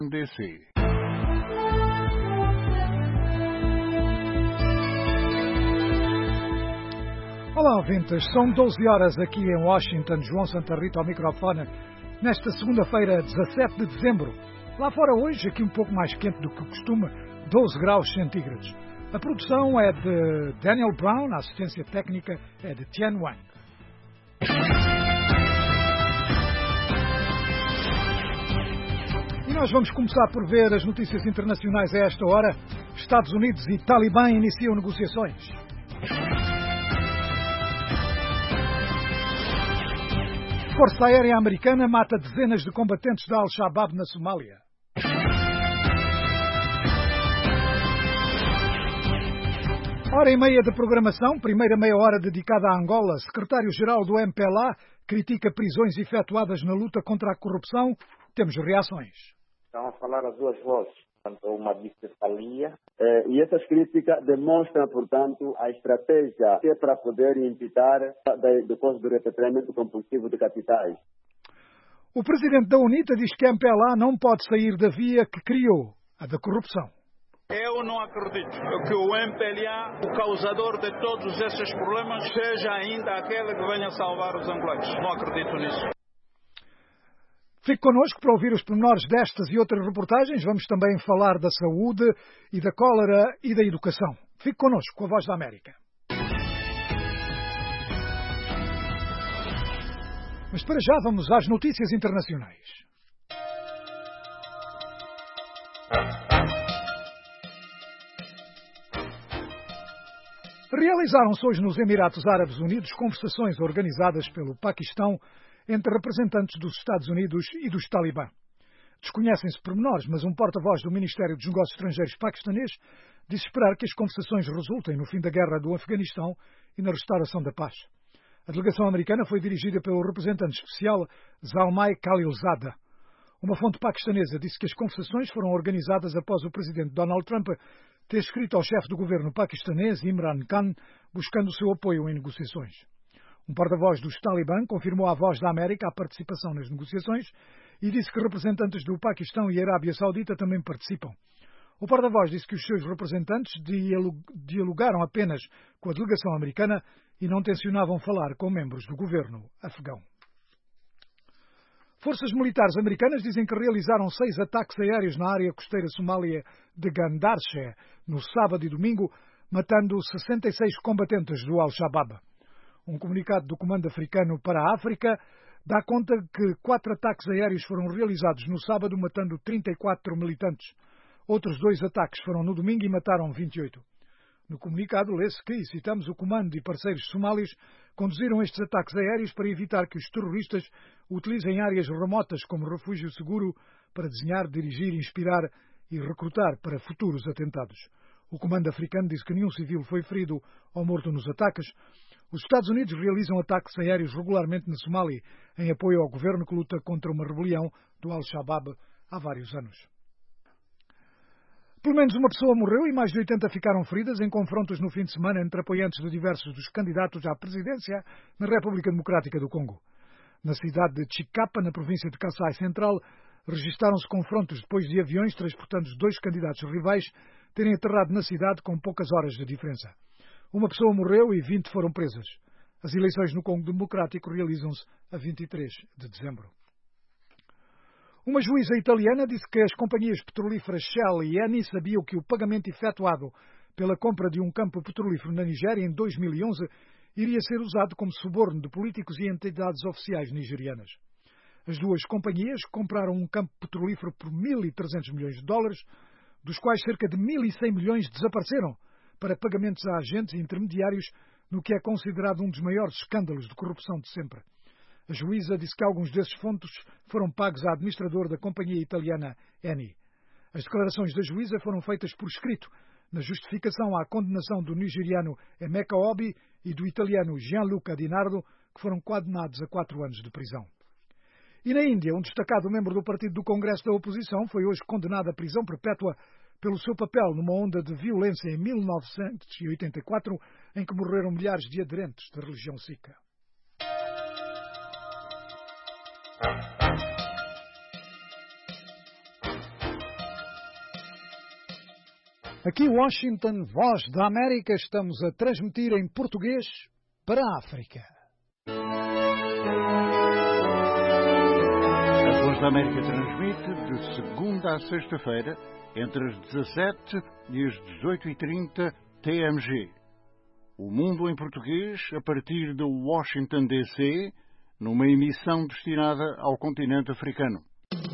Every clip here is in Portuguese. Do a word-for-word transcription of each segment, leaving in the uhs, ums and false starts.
D C. Olá, ouvintes. São doze horas aqui em Washington. João Santa Rita ao microfone. Nesta segunda-feira, dezassete de dezembro. Lá fora hoje, aqui um pouco mais quente do que o costume, doze graus centígrados. A produção é de Daniel Brown, a assistência técnica é de Tian Wang. E nós vamos começar por ver as notícias internacionais a esta hora. Estados Unidos e Talibã iniciam negociações. Força Aérea Americana mata dezenas de combatentes da Al-Shabaab na Somália. Hora e meia de programação, primeira meia hora dedicada a Angola. Secretário-Geral do M P L A critica prisões efetuadas na luta contra a corrupção. Temos reações. Estão a falar as duas vozes, portanto, uma bicefalia, eh, e essas críticas demonstram, portanto, a estratégia que é para poder impedir depois do repatriamento compulsivo de capitais. O presidente da UNITA diz que a M P L A não pode sair da via que criou, a da corrupção. Eu não acredito que o M P L A, o causador de todos esses problemas, seja ainda aquele que venha salvar os angolanos. Não acredito nisso. Fique connosco para ouvir os pormenores destas e outras reportagens. Vamos também falar da saúde e da cólera e da educação. Fique connosco com a Voz da América. Mas para já vamos às notícias internacionais. Realizaram-se hoje nos Emirados Árabes Unidos conversações organizadas pelo Paquistão entre representantes dos Estados Unidos e dos Talibã. Desconhecem-se pormenores, mas um porta-voz do Ministério dos Negócios Estrangeiros paquistanês disse esperar que as conversações resultem no fim da guerra do Afeganistão e na restauração da paz. A delegação americana foi dirigida pelo representante especial Zalmay Khalilzada. Uma fonte paquistanesa disse que as conversações foram organizadas após o presidente Donald Trump ter escrito ao chefe do governo paquistanês, Imran Khan, buscando o seu apoio em negociações. Um porta-voz dos Talibã confirmou à Voz da América a participação nas negociações e disse que representantes do Paquistão e Arábia Saudita também participam. O porta-voz disse que os seus representantes dialogaram apenas com a delegação americana e não tencionavam falar com membros do governo afegão. Forças militares americanas dizem que realizaram seis ataques aéreos na área costeira somália de Gandarshe no sábado e domingo, matando sessenta e seis combatentes do Al-Shabaab. Um comunicado do Comando Africano para a África dá conta que quatro ataques aéreos foram realizados no sábado, matando trinta e quatro militantes. Outros dois ataques foram no domingo e mataram vinte e oito. No comunicado lê-se que, e citamos, o Comando e parceiros somálios conduziram estes ataques aéreos para evitar que os terroristas utilizem áreas remotas como refúgio seguro para desenhar, dirigir, inspirar e recrutar para futuros atentados. O Comando Africano diz que nenhum civil foi ferido ou morto nos ataques. Os Estados Unidos realizam ataques aéreos regularmente na Somália, em apoio ao governo que luta contra uma rebelião do Al-Shabaab há vários anos. Pelo menos uma pessoa morreu e mais de oitenta ficaram feridas em confrontos no fim de semana entre apoiantes de diversos dos candidatos à presidência na República Democrática do Congo. Na cidade de Chikapa, na província de Kassai Central, registaram-se confrontos depois de aviões transportando dois candidatos rivais terem aterrado na cidade com poucas horas de diferença. Uma pessoa morreu e vinte foram presas. As eleições no Congo Democrático realizam-se a vinte e três de dezembro. Uma juíza italiana disse que as companhias petrolíferas Shell e Eni sabiam que o pagamento efetuado pela compra de um campo petrolífero na Nigéria em dois mil e onze iria ser usado como suborno de políticos e entidades oficiais nigerianas. As duas companhias compraram um campo petrolífero por mil e trezentos milhões de dólares, dos quais cerca de mil e cem milhões desapareceram para pagamentos a agentes e intermediários no que é considerado um dos maiores escândalos de corrupção de sempre. A juíza disse que alguns desses fundos foram pagos à administrador da companhia italiana Eni. As declarações da juíza foram feitas por escrito, na justificação à condenação do nigeriano Emeka Obi e do italiano Gianluca Di Nardo, que foram condenados a quatro anos de prisão. E na Índia, um destacado membro do Partido do Congresso da Oposição foi hoje condenado à prisão perpétua pelo seu papel numa onda de violência em mil novecentos e oitenta e quatro, em que morreram milhares de aderentes da religião sikha. Aqui Washington, Voz da América, estamos a transmitir em português para a África. A Voz da América transmite de segunda a sexta-feira, entre as dezassete e as dezoito e trinta T M G. O Mundo em Português, a partir de Washington, D C, numa emissão destinada ao continente africano.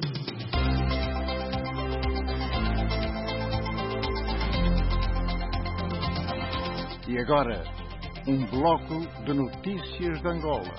E agora, um bloco de notícias de Angola.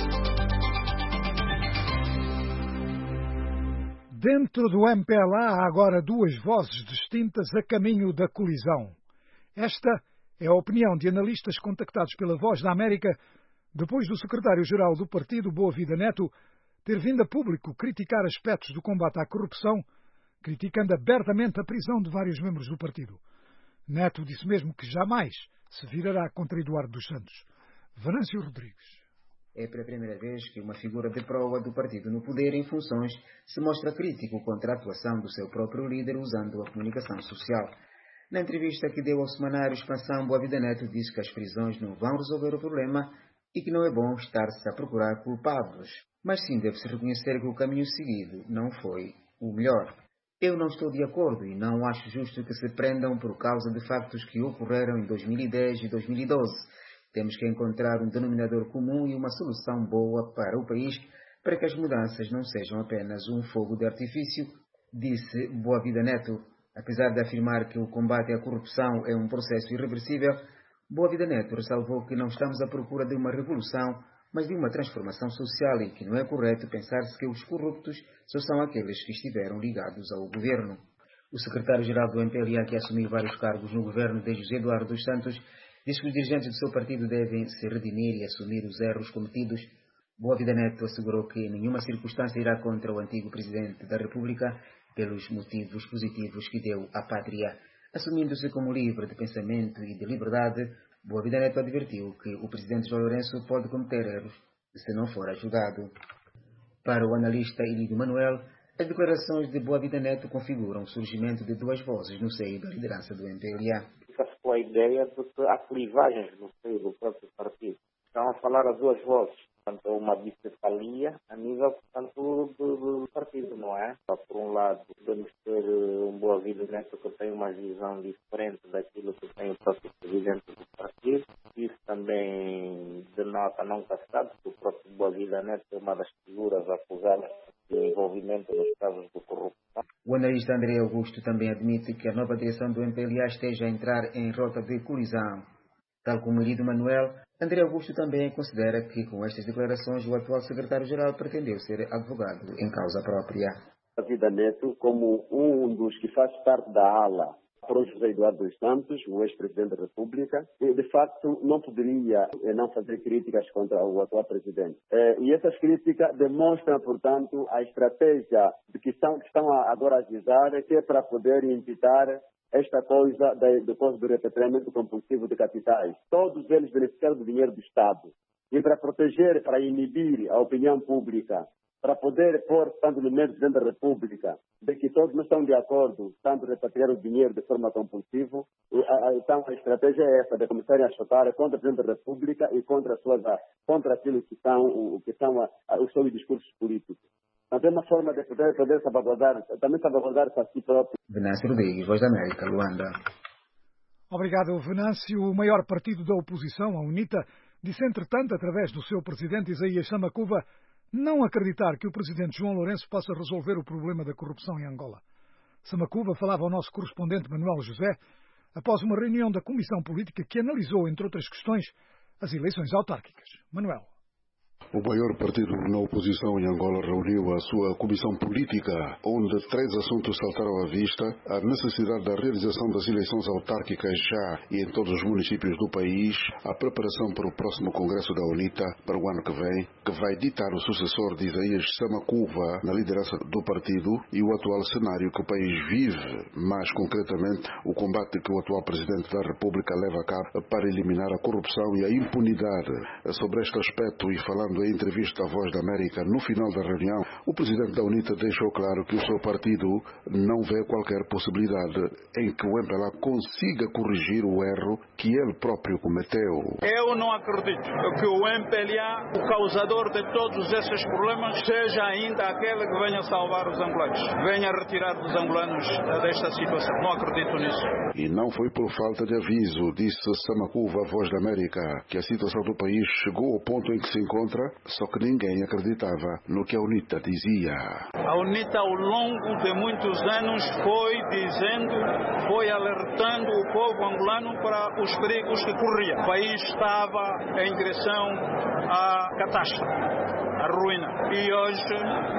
Dentro do M P L A há agora duas vozes distintas a caminho da colisão. Esta é a opinião de analistas contactados pela Voz da América depois do secretário-geral do partido, Boa Vida Neto, ter vindo a público criticar aspectos do combate à corrupção, criticando abertamente a prisão de vários membros do partido. Neto disse mesmo que jamais se virará contra Eduardo dos Santos. Venâncio Rodrigues. É pela primeira vez que uma figura de proa do partido no poder em funções se mostra crítico contra a atuação do seu próprio líder usando a comunicação social. Na entrevista que deu ao semanário Expansão, Boa Vida Neto disse que as prisões não vão resolver o problema e que não é bom estar-se a procurar culpados. Mas sim deve-se reconhecer que o caminho seguido não foi o melhor. Eu não estou de acordo e não acho justo que se prendam por causa de factos que ocorreram em dois mil e dez e dois mil e doze. Temos que encontrar um denominador comum e uma solução boa para o país para que as mudanças não sejam apenas um fogo de artifício, disse Boa Vida Neto. Apesar de afirmar que o combate à corrupção é um processo irreversível, Boa Vida Neto ressalvou que não estamos à procura de uma revolução, mas de uma transformação social e que não é correto pensar-se que os corruptos só são aqueles que estiveram ligados ao governo. O secretário-geral do M P L A, que assumiu vários cargos no governo de José Eduardo dos Santos, diz que os dirigentes do seu partido devem se redimir e assumir os erros cometidos. Boa Vida Neto assegurou que nenhuma circunstância irá contra o antigo presidente da República pelos motivos positivos que deu à pátria. Assumindo-se como livre de pensamento e de liberdade, Boa Vida Neto advertiu que o presidente João Lourenço pode cometer erros se não for ajudado. Para o analista Ilídio Manuel, as declarações de Boa Vida Neto configuram o surgimento de duas vozes no seio da liderança do M P L A. Fica-se com a ideia de que há clivagens no seio do próprio partido. Estão a falar as duas vozes. Portanto, uma bicefalia a nível, portanto, do, do partido, não é? Por um lado, podemos ter um Boa Vida Neto que tem uma visão diferente daquilo que tem o próprio presidente do partido. Isso também denota, nunca se sabe, que o próprio Boa Vida Neto é uma das figuras acusadas de envolvimento nos casos de corrupção. O analista André Augusto também admite que a nova direção do M P L A esteja a entrar em rota de colisão. Tal como Ilídio Manuel, André Augusto também considera que, com estas declarações, o atual secretário-geral pretendeu ser advogado em causa própria. A Vida Neto, como um dos que faz parte da ala para José Eduardo dos Santos, o ex-presidente da República, de facto não poderia não fazer críticas contra o atual presidente. E essas críticas demonstram, portanto, a estratégia de que estão, que estão agora a avisar, que é para poder impedir esta coisa do coisa do repatriamento compulsivo de capitais. Todos eles beneficiaram do dinheiro do Estado. E para proteger, para inibir a opinião pública, para poder pôr, tanto no meio do presidente da República, de que todos não estão de acordo, tanto repatriar o dinheiro de forma compulsiva, então a estratégia é essa, de começarem a chocar contra o presidente da República e contra, as suas, contra aquilo que são, que são os seus discursos políticos. Então, é uma forma de poder, poder salvaguardar, também salvaguardar para si próprio. Venâncio Rodrigues, Voz da América, Luanda. Obrigado, Venâncio. O maior partido da oposição, a UNITA, disse, entretanto, através do seu presidente Isaías Samakuva, não acreditar que o presidente João Lourenço possa resolver o problema da corrupção em Angola. Samakuva falava ao nosso correspondente Manuel José após uma reunião da Comissão Política que analisou, entre outras questões, as eleições autárquicas. Manuel. O maior partido na oposição em Angola reuniu a sua comissão política, onde três assuntos saltaram à vista: a necessidade da realização das eleições autárquicas já e em todos os municípios do país, a preparação para o próximo Congresso da UNITA para o ano que vem, que vai ditar o sucessor de Isaías Samakuva na liderança do partido, e o atual cenário que o país vive, mais concretamente o combate que o atual Presidente da República leva a cabo para eliminar a corrupção e a impunidade. Sobre este aspecto, e falando coletiva em entrevista à Voz da América, no final da reunião, o presidente da UNITA deixou claro que o seu partido não vê qualquer possibilidade em que o M P L A consiga corrigir o erro que ele próprio cometeu. Eu não acredito que o M P L A, o causador de todos esses problemas, seja ainda aquele que venha salvar os angolanos, venha retirar os angolanos desta situação. Não acredito nisso. E não foi por falta de aviso, disse Samakuva à Voz da América, que a situação do país chegou ao ponto em que se encontra, só que ninguém acreditava no que a UNITA dizia. A UNITA, ao longo de muitos anos, foi dizendo, foi alertando o povo angolano para os perigos que corria. O país estava em direção à catástrofe, à ruína. E hoje,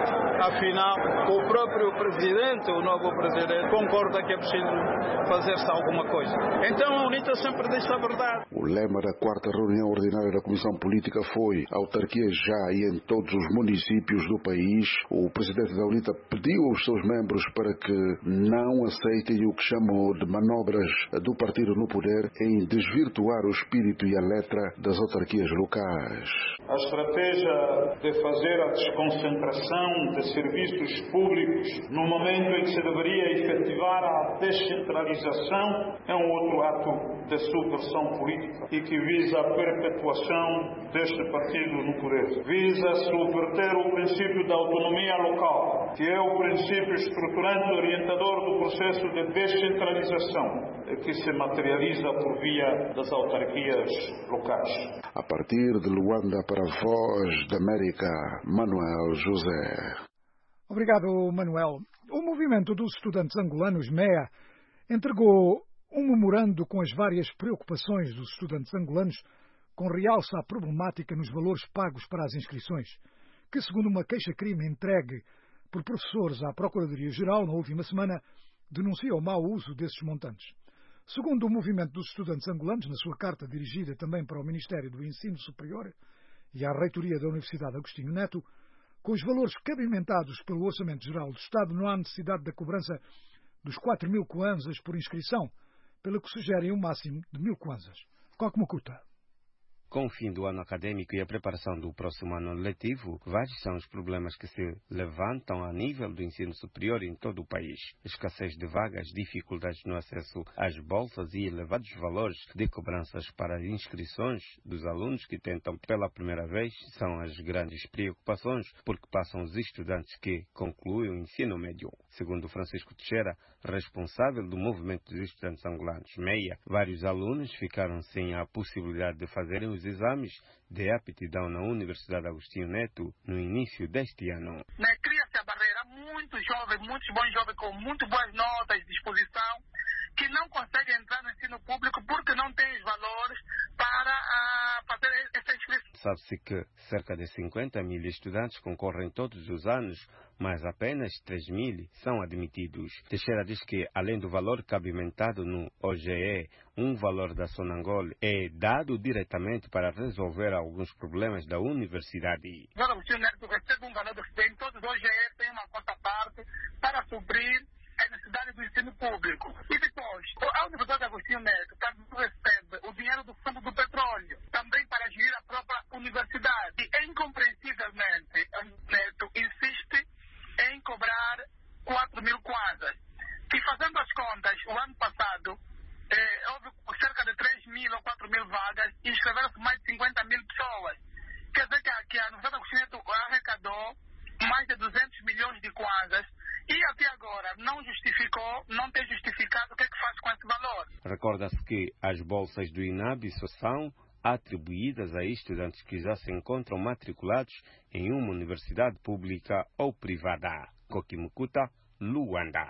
afinal, o próprio presidente, o novo presidente, concorda que é preciso fazer-se alguma coisa. Então a UNITA sempre disse a verdade. O lema da quarta reunião ordinária da Comissão Política foi autarquia já e em todos os municípios do país. O presidente da UNITA pediu aos seus membros para que não aceitem o que chamou de manobras do partido no poder em desvirtuar o espírito e a letra das autarquias locais. A estratégia de fazer a desconcentração de serviços públicos no momento em que se deveria efetivar a descentralização é um outro ato de subversão política e que visa a perpetuação deste partido no poder. Visa subverter o princípio da autonomia local, que é o princípio estruturante orientador do processo de descentralização, que se materializa por via das autarquias locais. A partir de Luanda para a Voz da América, Manuel José. Obrigado, Manuel. O movimento dos estudantes angolanos, M E A, entregou um memorando com as várias preocupações dos estudantes angolanos, com realce à problemática nos valores pagos para as inscrições, que, segundo uma queixa-crime entregue por professores à Procuradoria-Geral na última semana, denuncia o mau uso desses montantes. Segundo o movimento dos estudantes angolanos, na sua carta dirigida também para o Ministério do Ensino Superior e à Reitoria da Universidade Agostinho Neto, com os valores cabimentados pelo Orçamento Geral do Estado, não há necessidade da cobrança dos quatro mil kwanzas por inscrição, pelo que sugerem um máximo de mil kwanzas. Kokmukuta. Com o fim do ano acadêmico e a preparação do próximo ano letivo, vários são os problemas que se levantam a nível do ensino superior em todo o país. Escassez de vagas, dificuldades no acesso às bolsas e elevados valores de cobranças para as inscrições dos alunos que tentam pela primeira vez são as grandes preocupações, porque passam os estudantes que concluem o ensino médio. Segundo Francisco Teixeira, responsável do movimento dos estudantes angolanos, M E A, vários alunos ficaram sem a possibilidade de fazerem os exames de aptidão na Universidade Agostinho Neto no início deste ano. Né, cria-se a barreira, muitos jovens, muitos bons jovens com muito boas notas de disposição, que não conseguem entrar no ensino público porque não têm os valores para uh, fazer essa inscrição. Sabe-se que cerca de cinquenta mil estudantes concorrem todos os anos, mas apenas três mil são admitidos. Teixeira diz que, além do valor cabimentado no O G E, um valor da Sonangol é dado diretamente para resolver alguns problemas da universidade. O Agostinho Neto recebe um valor do estudante, todos os O G E têm uma quarta parte para suprir a necessidade do ensino público. E depois, a Universidade Agostinho Neto também recebe o dinheiro do Fundo do Petróleo, também para gerir a própria universidade. E, incompreensivelmente, o Neto insiste em cobrar quatro mil kwanzas. E fazendo as contas, o ano passado, eh, houve cerca de três mil ou quatro mil vagas e inscreveram-se mais de cinquenta mil pessoas. Quer dizer que a, que a Universidade Agostinho Neto arrecadou mais de duzentos milhões de kwanzas e até agora não justificou, não tem justificado o que é que faz com esse valor. Recorda-se que as bolsas do INAB só são atribuídas a estudantes que já se encontram matriculados em uma universidade pública ou privada. Kokmukuta, Luanda.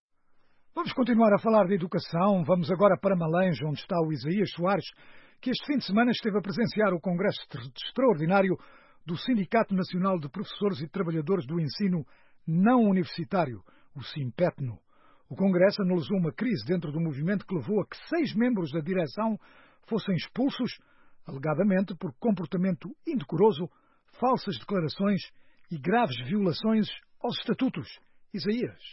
Vamos continuar a falar de educação. Vamos agora para Malange, onde está o Isaías Soares, que este fim de semana esteve a presenciar o Congresso Extraordinário do Sindicato Nacional de Professores e Trabalhadores do Ensino Não Universitário, o SINPETNO. O Congresso analisou uma crise dentro do movimento que levou a que seis membros da direção fossem expulsos, alegadamente por comportamento indecoroso, falsas declarações e graves violações aos estatutos. Isaías.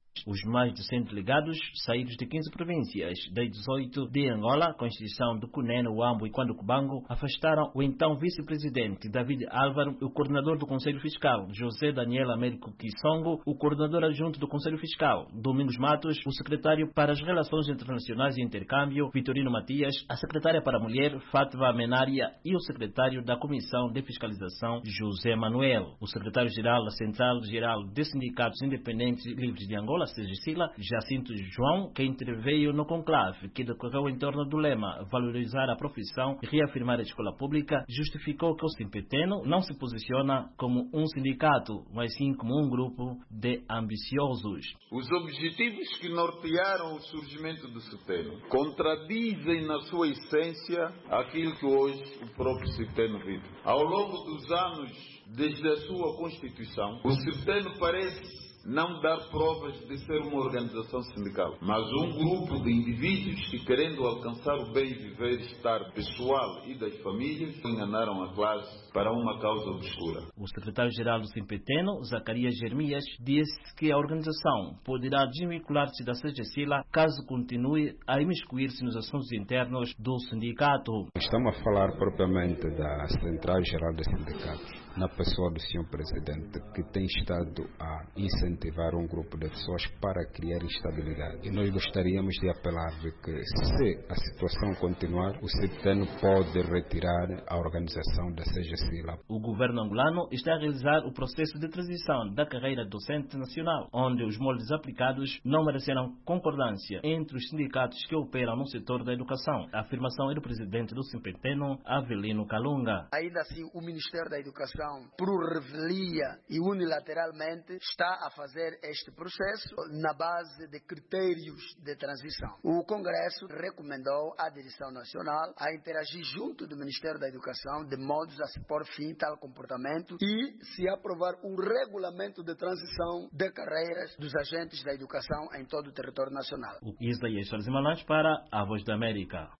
Os mais de cem delegados, saídos de quinze províncias, das dezoito de Angola, com exceção de Cunene, Uambo e Quando-Cubango, afastaram o então vice-presidente David Álvaro, o coordenador do Conselho Fiscal, José Daniel Américo Kisongo, o coordenador adjunto do Conselho Fiscal, Domingos Matos, o secretário para as Relações Internacionais e Intercâmbio, Vitorino Matias, a secretária para a Mulher, Fátima Menária, e o secretário da Comissão de Fiscalização, José Manuel. O secretário-geral da Central-Geral de Sindicatos Independentes e Livres de Angola, Segisila, Jacinto João, que interveio no conclave que decorreu em torno do lema valorizar a profissão e reafirmar a escola pública, justificou que o Simpeteno não se posiciona como um sindicato, mas sim como um grupo de ambiciosos. Os objetivos que nortearam o surgimento do Simpeteno contradizem na sua essência aquilo que hoje o próprio Simpeteno vive. Ao longo dos anos, desde a sua constituição, o Simpeteno parece não dar provas de ser uma organização sindical, mas um grupo de indivíduos que, querendo alcançar o bem viver e estar pessoal e das famílias, enganaram a classe para uma causa obscura. O secretário-geral do Simpeteno, Zacarias Jeremias, disse que a organização poderá desvincular-se da Segisila caso continue a imiscuir-se nos assuntos internos do sindicato. Estamos a falar propriamente da Central-Geral dos Sindicatos, na pessoa do senhor Presidente, que tem estado a incentivar um grupo de pessoas para criar instabilidade. E nós gostaríamos de apelar de que, se a situação continuar, o Simpeteno pode retirar a organização da Segisila. O governo angolano está a realizar o processo de transição da carreira docente nacional, onde os moldes aplicados não mereceram concordância entre os sindicatos que operam no setor da educação. A afirmação é do presidente do Simpeteno, Avelino Kalunga. Ainda assim, o Ministério da Educação, por revelia e unilateralmente, está a fazer este processo na base de critérios de transição. O Congresso recomendou à direção nacional a interagir junto do Ministério da Educação de modo a se pôr fim a tal comportamento e se aprovar um regulamento de transição de carreiras dos agentes da educação em todo o território nacional. O Isaías Soares para a Voz da América.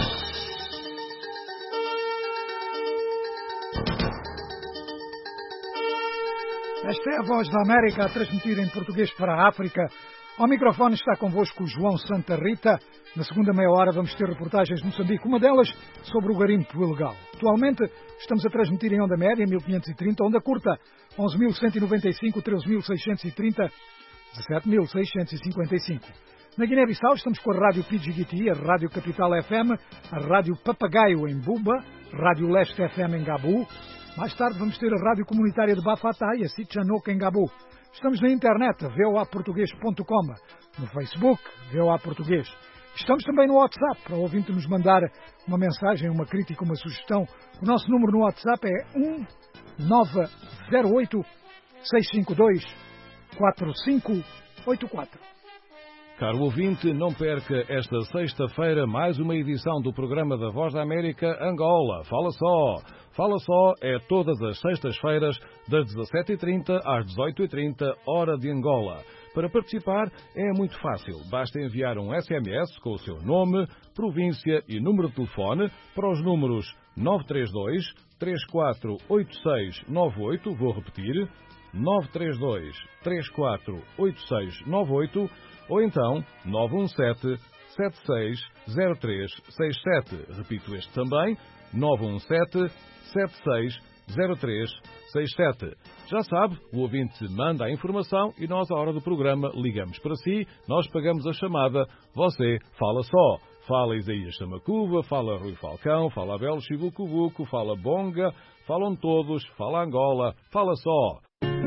Esta é a Voz da América a transmitir em português para a África. Ao microfone está convosco o João Santa Rita. Na segunda meia hora vamos ter reportagens de Moçambique, uma delas sobre o garimpo ilegal. Atualmente estamos a transmitir em onda média mil quinhentos e trinta, onda curta onze mil cento e noventa e cinco, treze mil seiscentos e trinta, dezessete mil seiscentos e cinquenta e cinco. Na Guiné-Bissau estamos com a Rádio Pidjigiti, a Rádio Capital F M, a Rádio Papagaio em Buba, Rádio Leste F M em Gabu. Mais tarde vamos ter a Rádio Comunitária de Bafatá e a Sitchanoka em Gabu. Estamos na internet, v o a português ponto com, no Facebook, V O A Português. Estamos também no WhatsApp, para o ouvinte nos mandar uma mensagem, uma crítica, uma sugestão. O nosso número no WhatsApp é um nove zero oito, seis cinco dois, quatro cinco oito quatro. Caro ouvinte, não perca esta sexta-feira mais uma edição do programa da Voz da América Angola. Fala só! Fala só é todas as sextas-feiras, das dezassete e trinta às dezoito e trinta, hora de Angola. Para participar é muito fácil. Basta enviar um S M S com o seu nome, província e número de telefone para os números nove três dois, três quatro oito seis nove oito, vou repetir, nove três dois, três quatro oito seis nove oito, ou então nove um sete, sete seis zero três seis sete. Repito este também, nove um sete, sete seis zero três seis sete. Já sabe, o ouvinte manda a informação e nós, à hora do programa, ligamos para si, nós pagamos a chamada, você fala só. Fala Isaías Samacuva, fala Rui Falcão, fala Abel Chivucuvuco, fala Bonga, falam todos, fala Angola, fala só.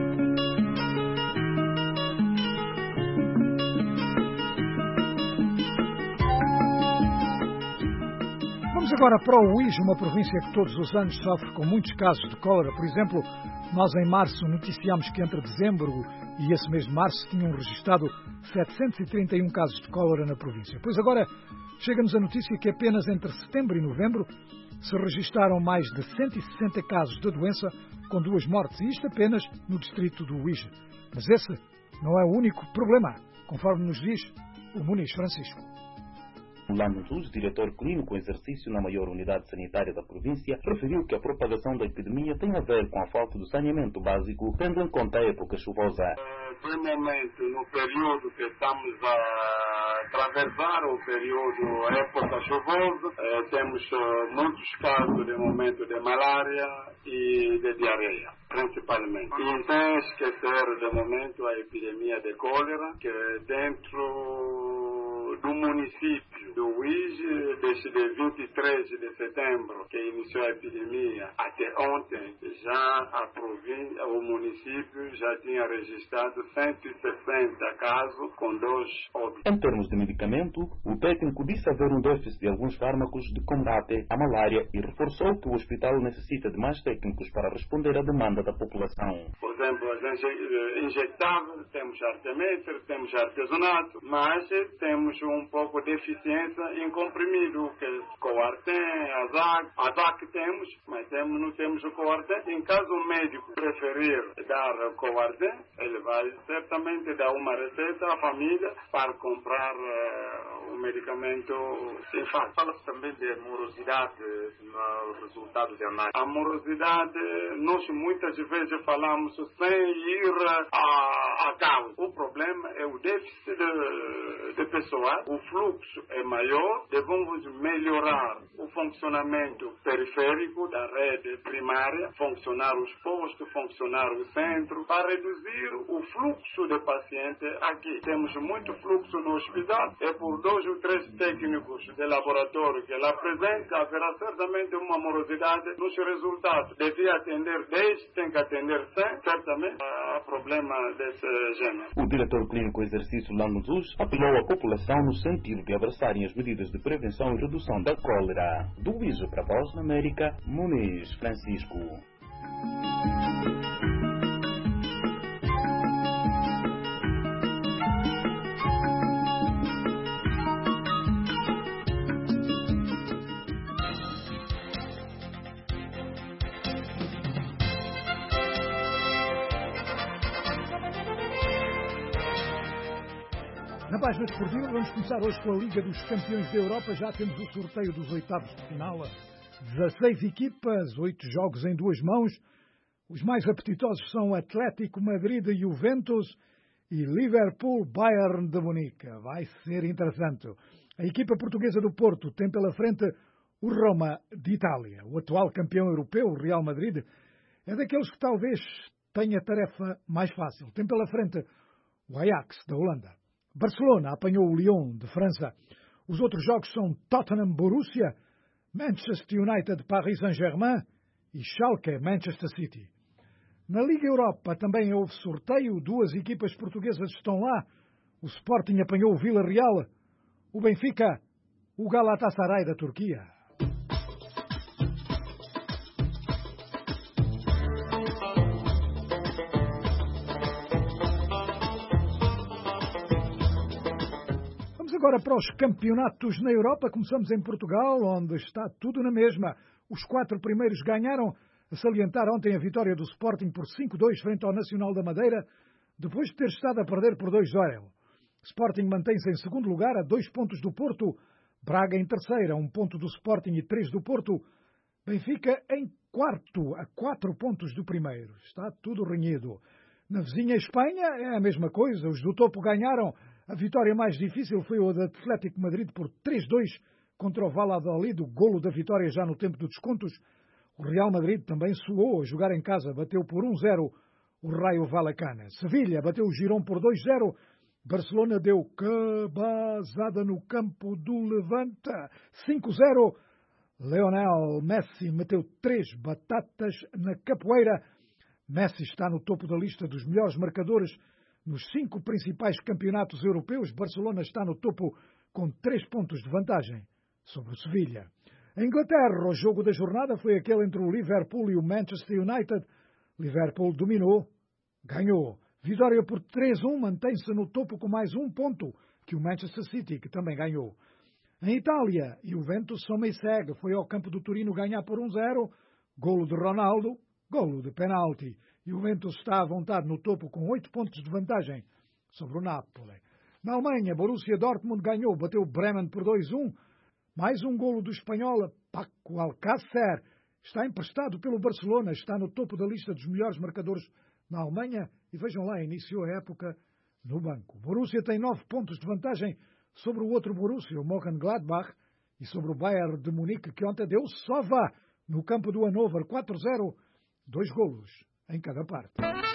Vamos agora para o Uís, uma província que todos os anos sofre com muitos casos de cólera. Por exemplo, nós em março noticiámos que entre dezembro e esse mês de março tinham registrado setecentos e trinta e um casos de cólera na província. Pois agora chega-nos a notícia que apenas entre setembro e novembro se registaram mais de cento e sessenta casos da doença, com duas mortes, e isto apenas no distrito do Uís. Mas esse não é o único problema, conforme nos diz o Muniz Francisco. Lando Zuz, diretor clínico em exercício na maior unidade sanitária da província, referiu que a propagação da epidemia tem a ver com a falta do saneamento básico, tendo em conta a época chuvosa. De momento, no período que estamos a atravessar, o período, a época chuvosa, eh, temos eh, muitos casos, de momento, de malária e de diarreia, principalmente. E sem esquecer, de momento, a epidemia de cólera, que dentro do município do Uíge, desde vinte e três de setembro, que iniciou a epidemia, até ontem, já a província, o município já tinha registrado cento e sessenta casos com dois óbitos. Em termos de medicamento, o técnico disse haver um déficit de alguns fármacos de combate à malária e reforçou que o hospital necessita de mais técnicos para responder à demanda da população. Por exemplo, as injetáveis, temos artemetro, temos artesanato, mas temos um pouco de deficiência em comprimido, que é Coartem, Azac, Azac temos, mas temos, não temos o Coartem. Em caso o médico preferir dar Coartem, ele vai certamente dar uma receita à família para comprar uh, o medicamento sem falta. Fala-se também de morosidade no resultado de análise. A morosidade, nós muitas vezes falamos sem ir a, a causa. O problema é o déficit de, de pessoal, o fluxo é maior, devemos melhorar o funcionamento periférico da rede primária, funcionar os postos, funcionar o centro, para reduzir o fluxo de pacientes aqui. Temos muito fluxo no hospital, e por dois ou três técnicos de laboratório que ela apresenta, haverá certamente uma morosidade nos resultados. Devia atender dez, tem que atender cem, certamente há problema desse gênero. O diretor clínico em exercício, Lando Zuz, apelou à população no sentido de abraçarem as medidas de prevenção e redução da cólera. Do Uíge para a Voz na América, Muniz Francisco. Na página esportiva, vamos começar hoje com a Liga dos Campeões da Europa. Já temos o sorteio dos oitavos de final. dezasseis equipas, oito jogos em duas mãos. Os mais apetitosos são Atlético Madrid e Juventus e Liverpool Bayern de Munique. Vai ser interessante. A equipa portuguesa do Porto tem pela frente o Roma de Itália. O atual campeão europeu, o Real Madrid, é daqueles que talvez tenha a tarefa mais fácil. Tem pela frente o Ajax da Holanda. Barcelona apanhou o Lyon de França. Os outros jogos são Tottenham Borussia, Manchester United Paris Saint-Germain e Schalke Manchester City. Na Liga Europa também houve sorteio, duas equipas portuguesas estão lá. O Sporting apanhou o Villarreal, o Benfica, o Galatasaray da Turquia. Agora para os campeonatos na Europa, começamos em Portugal, onde está tudo na mesma. Os quatro primeiros ganharam, a salientar ontem a vitória do Sporting por cinco a dois frente ao Nacional da Madeira, depois de ter estado a perder por dois a zero. Sporting mantém-se em segundo lugar, a dois pontos do Porto, Braga em terceiro, a um ponto do Sporting e três do Porto, Benfica em quarto, a quatro pontos do primeiro. Está tudo renhido. Na vizinha Espanha é a mesma coisa, os do topo ganharam. A vitória mais difícil foi o da Atlético Madrid por três a dois contra o Valladolid, o golo da vitória já no tempo dos descontos. O Real Madrid também suou a jogar em casa, bateu por um a zero o Rayo Vallecano. Sevilha bateu o Girón por dois a zero. Barcelona deu cabazada no campo do Levante, cinco a zero. Lionel Messi meteu três batatas na capoeira. Messi está no topo da lista dos melhores marcadores nos cinco principais campeonatos europeus. Barcelona está no topo com três pontos de vantagem sobre o Sevilha. Em Inglaterra, o jogo da jornada foi aquele entre o Liverpool e o Manchester United. Liverpool dominou, ganhou. Vitória por três a um, mantém-se no topo com mais um ponto que o Manchester City, que também ganhou. Em Itália, o Juventus soma e segue. Foi ao campo do Torino ganhar por um a zero. Golo de Ronaldo, golo de penalti. E o Juventus está à vontade no topo com oito pontos de vantagem sobre o Napoli. Na Alemanha, Borussia Dortmund ganhou, bateu Bremen por dois a um. Mais um golo do espanhol, Paco Alcácer. Está emprestado pelo Barcelona, está no topo da lista dos melhores marcadores na Alemanha e vejam lá, iniciou a época no banco. Borussia tem nove pontos de vantagem sobre o outro Borussia, o Mönchengladbach, e sobre o Bayern de Munique, que ontem deu sova no campo do Hannover, quatro a zero, dois golos em cada parte.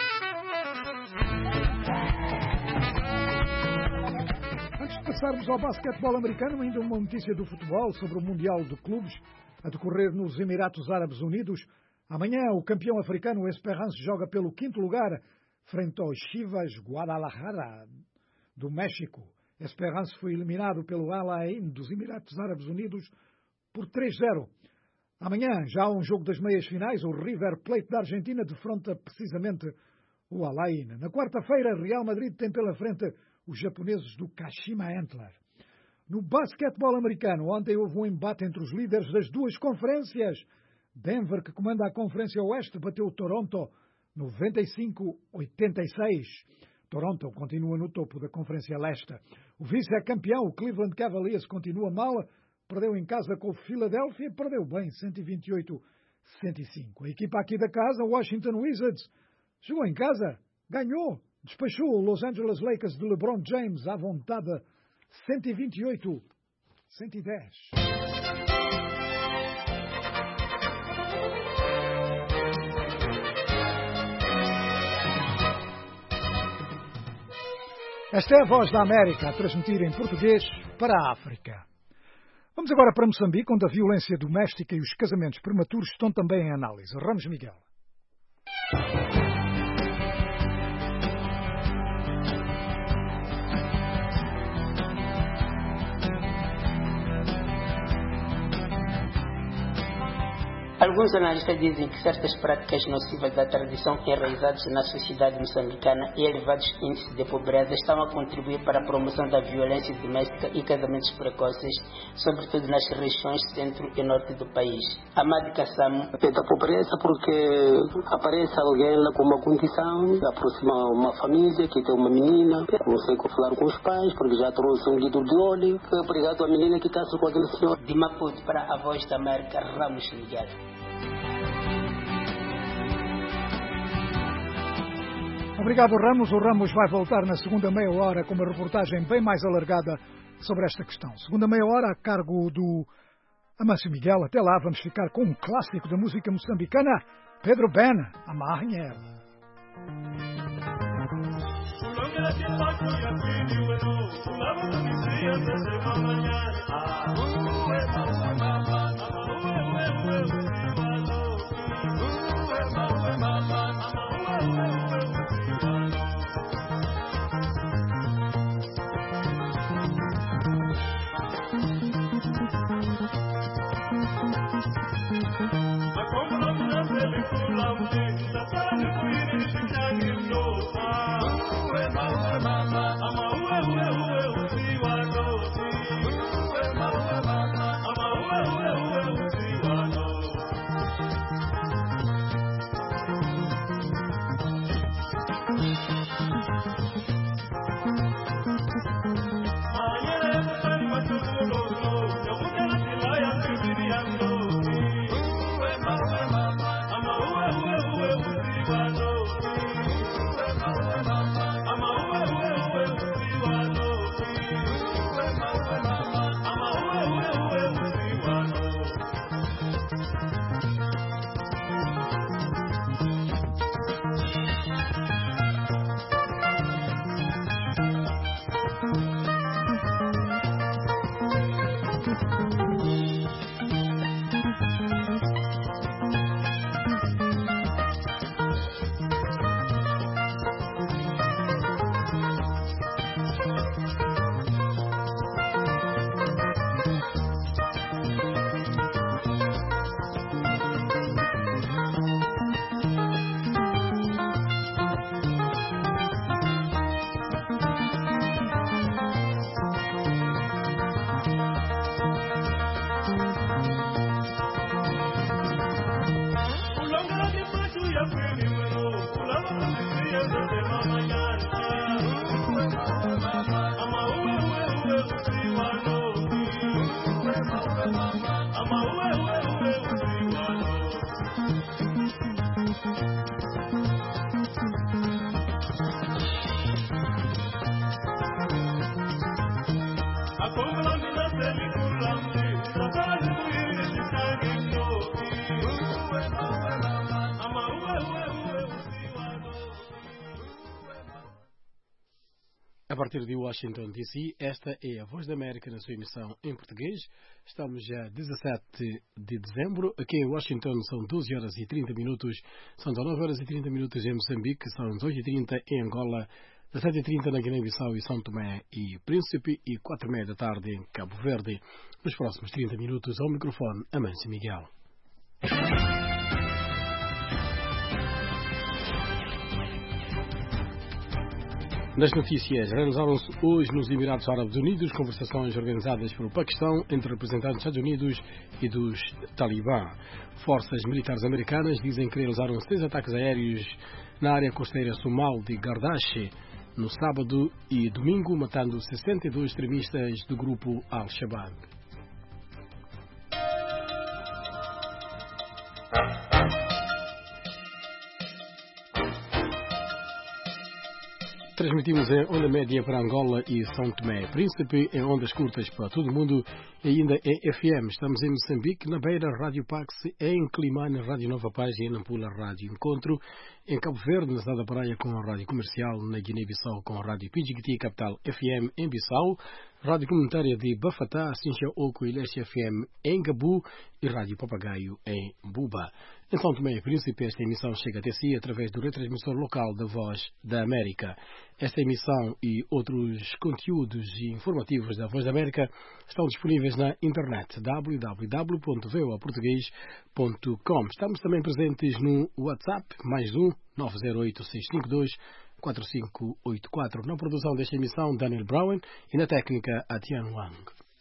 Antes de passarmos ao basquetebol americano, ainda uma notícia do futebol sobre o Mundial de Clubes a decorrer nos Emirados Árabes Unidos. Amanhã, o campeão africano Esperance joga pelo quinto lugar frente aos Chivas Guadalajara do México. Esperance foi eliminado pelo Al Ain dos Emirados Árabes Unidos por três a zero. Amanhã já há um jogo das meias finais. O River Plate da Argentina defronta precisamente o Al Ain. Na quarta-feira, Real Madrid tem pela frente os japoneses do Kashima Antlers. No basquetebol americano, ontem houve um embate entre os líderes das duas conferências. Denver, que comanda a Conferência Oeste, bateu o Toronto noventa e cinco a oitenta e seis. Toronto continua no topo da Conferência Leste. O vice-campeão, o Cleveland Cavaliers, continua mal. Perdeu em casa com o Philadelphia, perdeu bem, cento e vinte e oito a cento e cinco. A equipa aqui da casa, o Washington Wizards, chegou em casa, ganhou, despachou o Los Angeles Lakers de LeBron James à vontade, cento e vinte e oito a cento e dez. Esta é a Voz da América, a transmitir em português para a África. Vamos agora para Moçambique, onde a violência doméstica e os casamentos prematuros estão também em análise. Ramos Miguel. Alguns analistas dizem que certas práticas nocivas da tradição enraizadas na sociedade moçambicana e elevados índices de pobreza estão a contribuir para a promoção da violência doméstica e casamentos precoces, sobretudo nas regiões centro e norte do país. Amado Kassamo. É da pobreza porque aparece alguém lá com uma condição, aproxima uma família que tem uma menina, consegue falar com os pais porque já trouxe um litro de óleo, foi obrigado a menina que está com aquele senhor. De Maputo para a Voz da América, Ramos Miguel. Obrigado, Ramos. O Ramos vai voltar na segunda meia hora com uma reportagem bem mais alargada sobre esta questão. Segunda meia hora a cargo do Amâncio Miguel. Até lá vamos ficar com um clássico da música moçambicana, Pedro Ben, Amarrinha. A partir de Washington, D C, esta é a Voz da América na sua emissão em português. Estamos já dezassete de dezembro. Aqui em Washington são doze horas e trinta minutos. São dezenove horas e trinta minutos em Moçambique. São dezoito e trinta em Angola. dezassete e trinta na Guiné-Bissau e São Tomé e Príncipe. E quatro e meia da tarde em Cabo Verde. Nos próximos trinta minutos, ao microfone, Amâncio Miguel. Nas notícias, realizaram-se hoje nos Emirados Árabes Unidos conversações organizadas pelo Paquistão entre representantes dos Estados Unidos e dos Talibã. Forças militares americanas dizem que realizaram seis ataques aéreos na área costeira somal de Gardache no sábado e domingo, matando sessenta e dois extremistas do grupo Al-Shabaab. Transmitimos em onda média para Angola e São Tomé e Príncipe, em ondas curtas para todo o mundo e ainda em F M. Estamos em Moçambique, na Beira, Rádio Pax, em Climane, Rádio Nova Paz e em Nampula, Rádio Encontro, em Cabo Verde, na cidade da Praia, com a Rádio Comercial, na Guiné-Bissau, com a Rádio Pijigiti, Capital F M em Bissau, Rádio Comunitária de Bafatá, Sincha Oco e Leste F M em Gabu e Rádio Papagaio em Buba. Em São Tomé e Príncipe, esta emissão chega até si através do retransmissor local da Voz da América. Esta emissão e outros conteúdos informativos da Voz da América estão disponíveis na internet w w w ponto voa português ponto com. Estamos também presentes no WhatsApp, mais um, nove zero oito seis cinco dois quatro cinco oito quatro. Na produção desta emissão, Daniel Brown e na técnica, Atian Wang.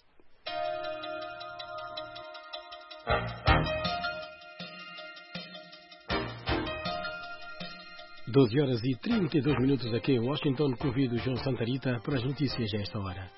doze horas e trinta e dois minutos aqui em Washington. Convido João Santarita para as notícias a esta hora.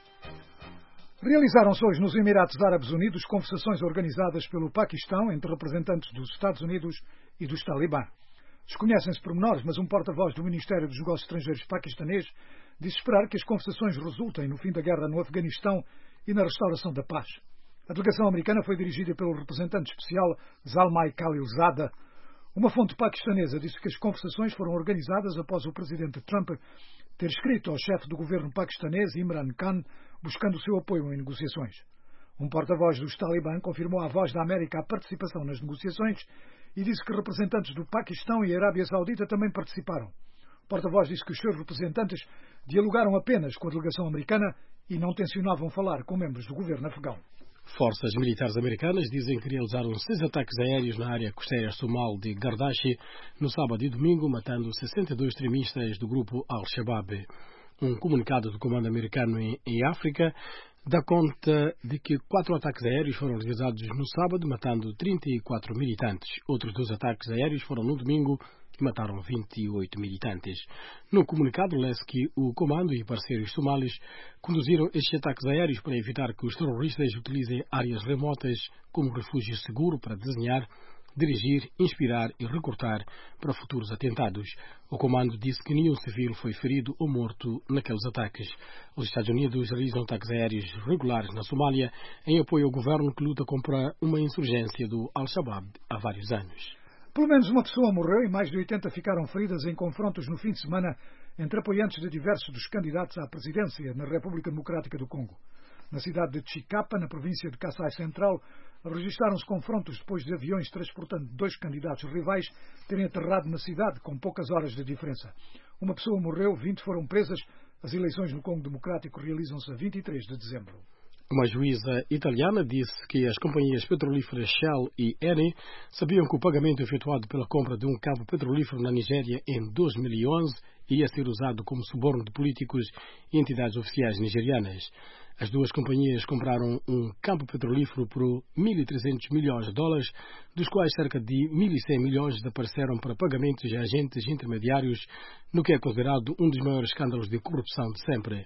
Realizaram-se hoje nos Emirados Árabes Unidos conversações organizadas pelo Paquistão entre representantes dos Estados Unidos e dos Talibã. Desconhecem-se pormenores, mas um porta-voz do Ministério dos Negócios Estrangeiros paquistanês diz esperar que as conversações resultem no fim da guerra no Afeganistão e na restauração da paz. A delegação americana foi dirigida pelo representante especial Zalmay Khalilzada. Uma fonte paquistanesa disse que as conversações foram organizadas após o presidente Trump ter escrito ao chefe do governo paquistanês, Imran Khan, buscando o seu apoio em negociações. Um porta-voz dos Talibã confirmou à Voz da América a participação nas negociações e disse que representantes do Paquistão e Arábia Saudita também participaram. O porta-voz disse que os seus representantes dialogaram apenas com a delegação americana e não tencionavam falar com membros do governo afegão. Forças militares americanas dizem que realizaram seis ataques aéreos na área costeira somal de Gardache no sábado e domingo, matando sessenta e dois extremistas do grupo Al-Shabaab. Um comunicado do comando americano em, em África dá conta de que quatro ataques aéreos foram realizados no sábado, matando trinta e quatro militantes. Outros dois ataques aéreos foram no domingo e mataram vinte e oito militantes. No comunicado, lê-se que o comando e parceiros somalis conduziram estes ataques aéreos para evitar que os terroristas utilizem áreas remotas como refúgio seguro para desenhar, dirigir, inspirar e recrutar para futuros atentados. O comando disse que nenhum civil foi ferido ou morto naqueles ataques. Os Estados Unidos realizam ataques aéreos regulares na Somália em apoio ao governo que luta contra uma insurgência do Al-Shabaab há vários anos. Pelo menos uma pessoa morreu e mais de oitenta ficaram feridas em confrontos no fim de semana entre apoiantes de diversos dos candidatos à presidência na República Democrática do Congo. Na cidade de Chikapa, na província de Kassai Central, registaram-se confrontos depois de aviões transportando dois candidatos rivais terem aterrado na cidade com poucas horas de diferença. Uma pessoa morreu, vinte foram presas. As eleições no Congo Democrático realizam-se a vinte e três de dezembro. Uma juíza italiana disse que as companhias petrolíferas Shell e Eni sabiam que o pagamento efetuado pela compra de um cabo petrolífero na Nigéria em dois mil e onze ia ser usado como suborno de políticos e entidades oficiais nigerianas. As duas companhias compraram um campo petrolífero por mil e trezentos milhões de dólares, dos quais cerca de mil e cem milhões desapareceram para pagamentos a agentes intermediários, no que é considerado um dos maiores escândalos de corrupção de sempre.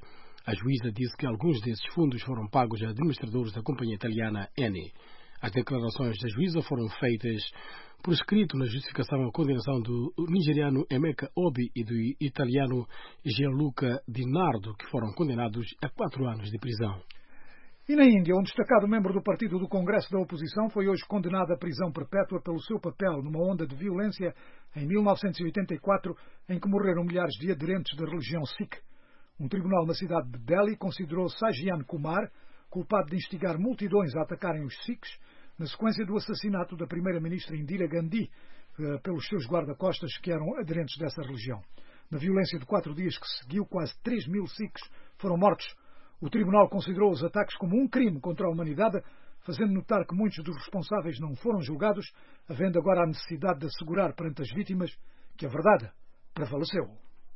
A juíza disse que alguns desses fundos foram pagos a administradores da companhia italiana Eni. As declarações da juíza foram feitas por escrito na justificação à condenação do nigeriano Emeka Obi e do italiano Gianluca Di Nardo, que foram condenados a quatro anos de prisão. E na Índia, um destacado membro do partido do Congresso da Oposição foi hoje condenado à prisão perpétua pelo seu papel numa onda de violência em mil novecentos e oitenta e quatro, em que morreram milhares de aderentes da religião Sikh. Um tribunal na cidade de Delhi considerou Sajian Kumar culpado de instigar multidões a atacarem os Sikhs na sequência do assassinato da primeira-ministra Indira Gandhi pelos seus guarda-costas que eram aderentes dessa religião. Na violência de quatro dias que seguiu, quase três mil Sikhs foram mortos. O tribunal considerou os ataques como um crime contra a humanidade, fazendo notar que muitos dos responsáveis não foram julgados, havendo agora a necessidade de assegurar perante as vítimas que a verdade prevaleceu.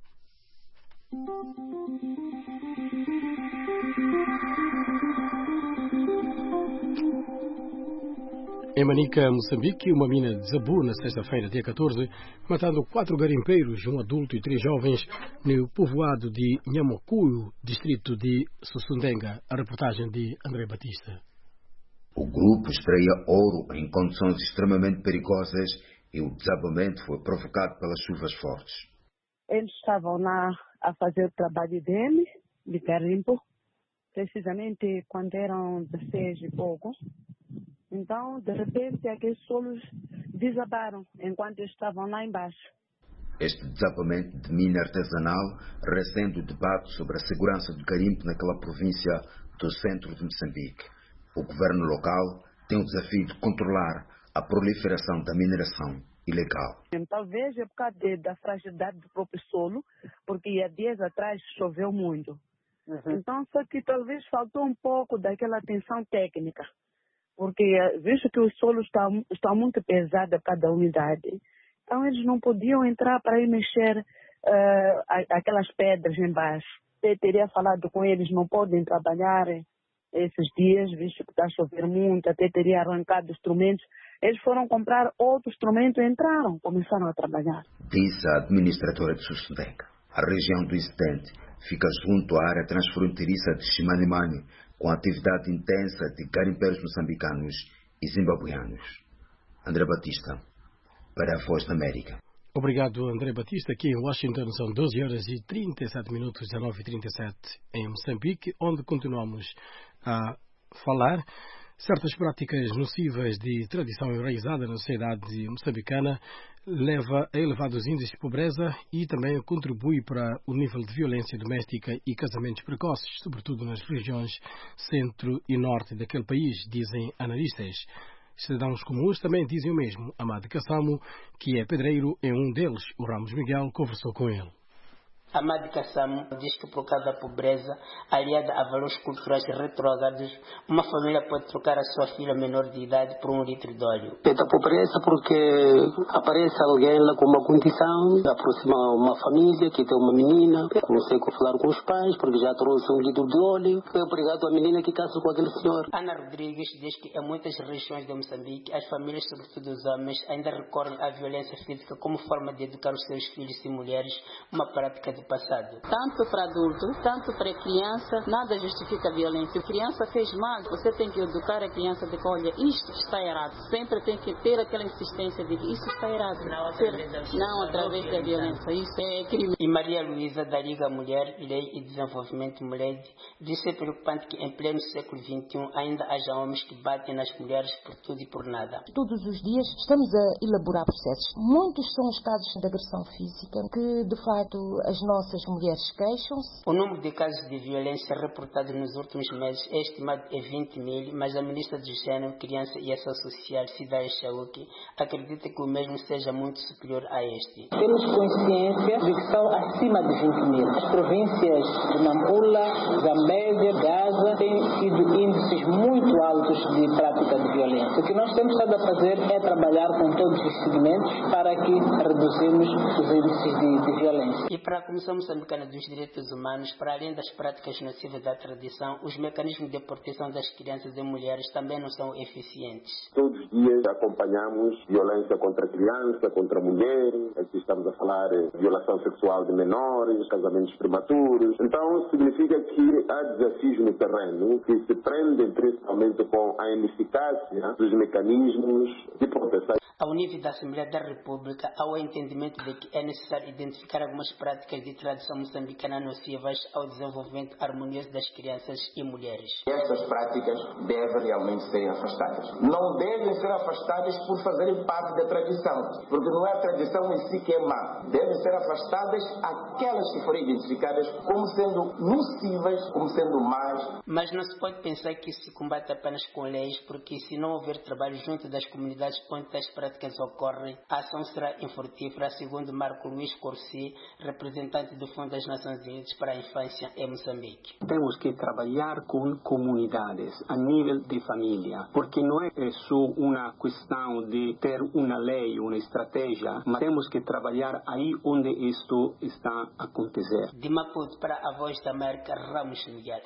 Em Manica, Moçambique, uma mina desabou na sexta-feira, dia catorze, matando quatro garimpeiros, um adulto e três jovens, no povoado de Nhamocuio, distrito de Sussundenga. A reportagem de André Batista. O grupo extraía ouro em condições extremamente perigosas e o desabamento foi provocado pelas chuvas fortes. Eles estavam lá a fazer o trabalho deles, de garimpo, precisamente quando eram dezesseis e pouco. Então, de repente, aqueles solos desabaram enquanto eles estavam lá embaixo. Este desabamento de mina artesanal recende o debate sobre a segurança do garimpo naquela província do centro de Moçambique. O governo local tem o desafio de controlar a proliferação da mineração ilegal. Talvez é por causa de, da fragilidade do próprio solo, porque há dias atrás choveu muito. Uhum. Então, só que talvez faltou um pouco daquela atenção técnica. Porque, visto que o solo está, está muito pesado a cada umidade, então eles não podiam entrar para ir mexer uh, aquelas pedras embaixo. Eu teria falado com eles, não podem trabalhar esses dias, visto que está a chover muito, até teria arrancado instrumentos. Eles foram comprar outro instrumento e entraram, começaram a trabalhar. Diz a administradora de Sussundenga. A região do incidente fica junto à área transfronteiriça de Chimanimani, com atividade intensa de garimpeiros moçambicanos e zimbabuianos. André Batista, para a Voz da América. Obrigado, André Batista. Aqui em Washington são doze horas e trinta e sete minutos, dezenove e trinta e sete em Moçambique, onde continuamos a falar. Certas práticas nocivas de tradição enraizada na sociedade moçambicana leva a elevados índices de pobreza e também contribui para o nível de violência doméstica e casamentos precoces, sobretudo nas regiões centro e norte daquele país, dizem analistas. Cidadãos comuns também dizem o mesmo. Amado Kassamo, que é pedreiro, é um deles. O Ramos Miguel conversou com ele. Amado Kassamo diz que por causa da pobreza, aliada a valores culturais retrógrados, uma família pode trocar a sua filha menor de idade por um litro de óleo. É da pobreza porque aparece alguém lá com uma condição, aproxima uma família que tem uma menina, consegue falar com os pais porque já trouxe um litro de óleo, foi obrigado a menina que casa com aquele senhor. Ana Rodrigues diz que em muitas regiões de Moçambique, as famílias, sobretudo os homens, ainda recorrem à violência física como forma de educar os seus filhos e mulheres, uma prática do passado. Tanto para adulto, tanto para criança, nada justifica a violência. Se a criança fez mal, você tem que educar a criança de que, olha, isto está errado. Sempre tem que ter aquela insistência de que isso está errado. Não através da, não através da violência. Isso é crime. E Maria Luísa, da Liga Mulher, Lei e Desenvolvimento Mulher, disse que é preocupante que em pleno século vinte e um ainda haja homens que batem nas mulheres por tudo e por nada. Todos os dias estamos a elaborar processos. Muitos são os casos de agressão física que, de facto, as nossas mulheres queixam-se. O número de casos de violência reportados nos últimos meses é estimado em vinte mil, mas a Ministra do Gênero, Criança e Ação Social, Cidade Chauque, acredita que o mesmo seja muito superior a este. Temos consciência de que são acima de vinte mil. As províncias de Nampula, Zambeze de Gaza têm sido índices muito altos de prática de violência. O que nós temos estado a fazer é trabalhar com todos os segmentos para que reduzimos os índices de, de violência. E para a Comissão Moçambicana dos Direitos Humanos, para além das práticas nocivas da tradição, os mecanismos de proteção das crianças e mulheres também não são eficientes. Todos os dias acompanhamos violência contra a criança, contra a mulher, aqui estamos a falar de violação sexual de menores, casamentos prematuros. Então, significa que há desafios no terreno que se prendem principalmente com a ineficácia dos mecanismos de proteção. Ao nível da Assembleia da República, há o entendimento de que é necessário identificar algumas práticas de tradição moçambicana nocivas ao desenvolvimento harmonioso das crianças e mulheres. Estas práticas devem realmente ser afastadas. Não devem ser afastadas por fazerem parte da tradição, porque não é a tradição em si que é má. Devem ser afastadas aquelas que forem identificadas como sendo nocivas, como sendo más. Mas não se pode pensar que isso se combate apenas com leis, porque se não houver trabalho junto das comunidades onde tais práticas ocorrem, a ação será infrutífera, segundo Marco Luís Corsi, representante do Fundo das Nações Unidas para a Infância em Moçambique. Temos que trabalhar com comunidades a nível de família, porque não é só uma questão de ter uma lei, uma estratégia, mas temos que trabalhar aí onde isto está a acontecer. De Maputo para a Voz da América, Ramos Miguel.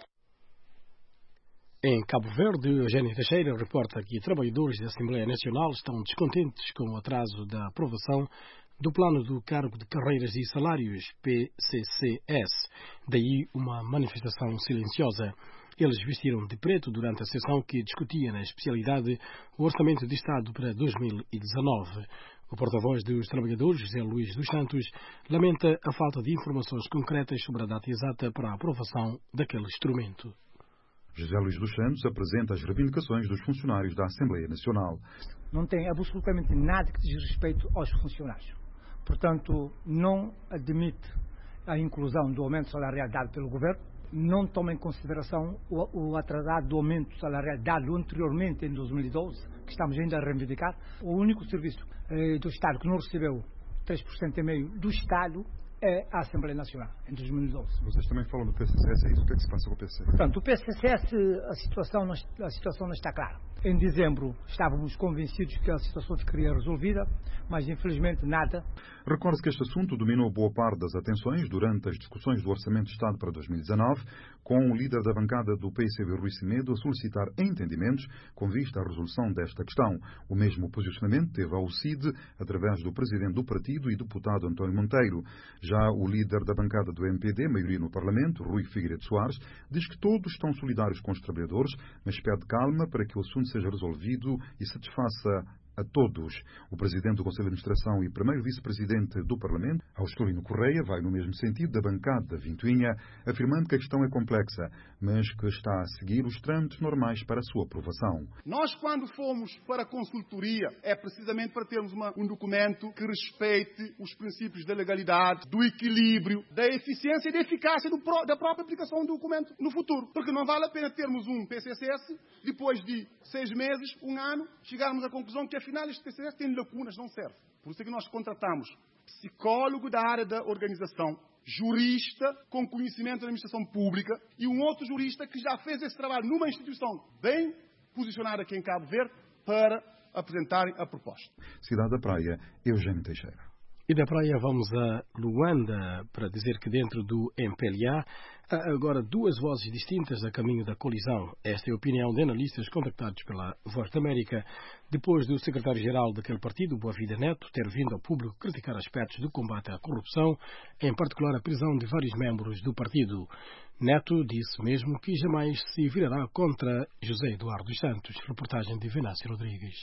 Em Cabo Verde, Eugênio Teixeira reporta que trabalhadores da Assembleia Nacional estão descontentes com o atraso da aprovação do Plano do Cargo de Carreiras e Salários, P C C S. Daí uma manifestação silenciosa. Eles vestiram de preto durante a sessão que discutia na especialidade o Orçamento de Estado para dois mil e dezanove. O porta-voz dos trabalhadores, José Luís dos Santos, lamenta a falta de informações concretas sobre a data exata para a aprovação daquele instrumento. José Luís dos Santos apresenta as reivindicações dos funcionários da Assembleia Nacional. Não tem absolutamente nada que diz respeito aos funcionários. Portanto, não admite a inclusão do aumento salarial dado pelo Governo, não toma em consideração o, o atrasado aumento salarial dado anteriormente em dois mil e doze, que estamos ainda a reivindicar. O único serviço eh, do Estado que não recebeu três por cento e meio do Estado é a Assembleia Nacional, em dois mil e doze. Vocês também falam do P C C S, é isso? O que é que se passa com o P C C S? Portanto, o P C C S, a situação não, a situação não está clara. Em dezembro estávamos convencidos que a situação ficaria resolvida, mas infelizmente nada. Recorde-se que este assunto dominou boa parte das atenções durante as discussões do Orçamento de Estado para dois mil e dezanove, com o líder da bancada do P I C B, Rui Semedo, a solicitar entendimentos com vista à resolução desta questão. O mesmo posicionamento teve ao C I D, através do presidente do partido e deputado António Monteiro. Já o líder da bancada do M P D, maioria no Parlamento, Rui Figueiredo Soares, diz que todos estão solidários com os trabalhadores, mas pede calma para que o assunto seja resolvido e satisfaça a todos. O presidente do Conselho de Administração e primeiro vice-presidente do Parlamento, Austelino Correia, vai no mesmo sentido da bancada da Vintoinha, afirmando que a questão é complexa, mas que está a seguir os trâmites normais para a sua aprovação. Nós, quando fomos para a consultoria, é precisamente para termos uma, um documento que respeite os princípios da legalidade, do equilíbrio, da eficiência e da eficácia do, da própria aplicação do documento no futuro. Porque não vale a pena termos um P C C S, depois de seis meses, um ano, chegarmos à conclusão que afinal este P C C S tem lacunas, não serve. Por isso é que nós contratamos psicólogo da área da organização, jurista com conhecimento da administração pública e um outro jurista que já fez esse trabalho numa instituição bem posicionada aqui em Cabo Verde para apresentarem a proposta. Cidade da Praia, Eugênio Teixeira. E da Praia vamos a Luanda para dizer que dentro do M P L A há agora duas vozes distintas a caminho da colisão. Esta é a opinião de analistas contactados pela Voz da América, depois do secretário-geral daquele partido, Boavida Neto, ter vindo ao público criticar aspectos do combate à corrupção, em particular a prisão de vários membros do partido. Neto disse mesmo que jamais se virará contra José Eduardo dos Santos. Reportagem de Venâncio Rodrigues.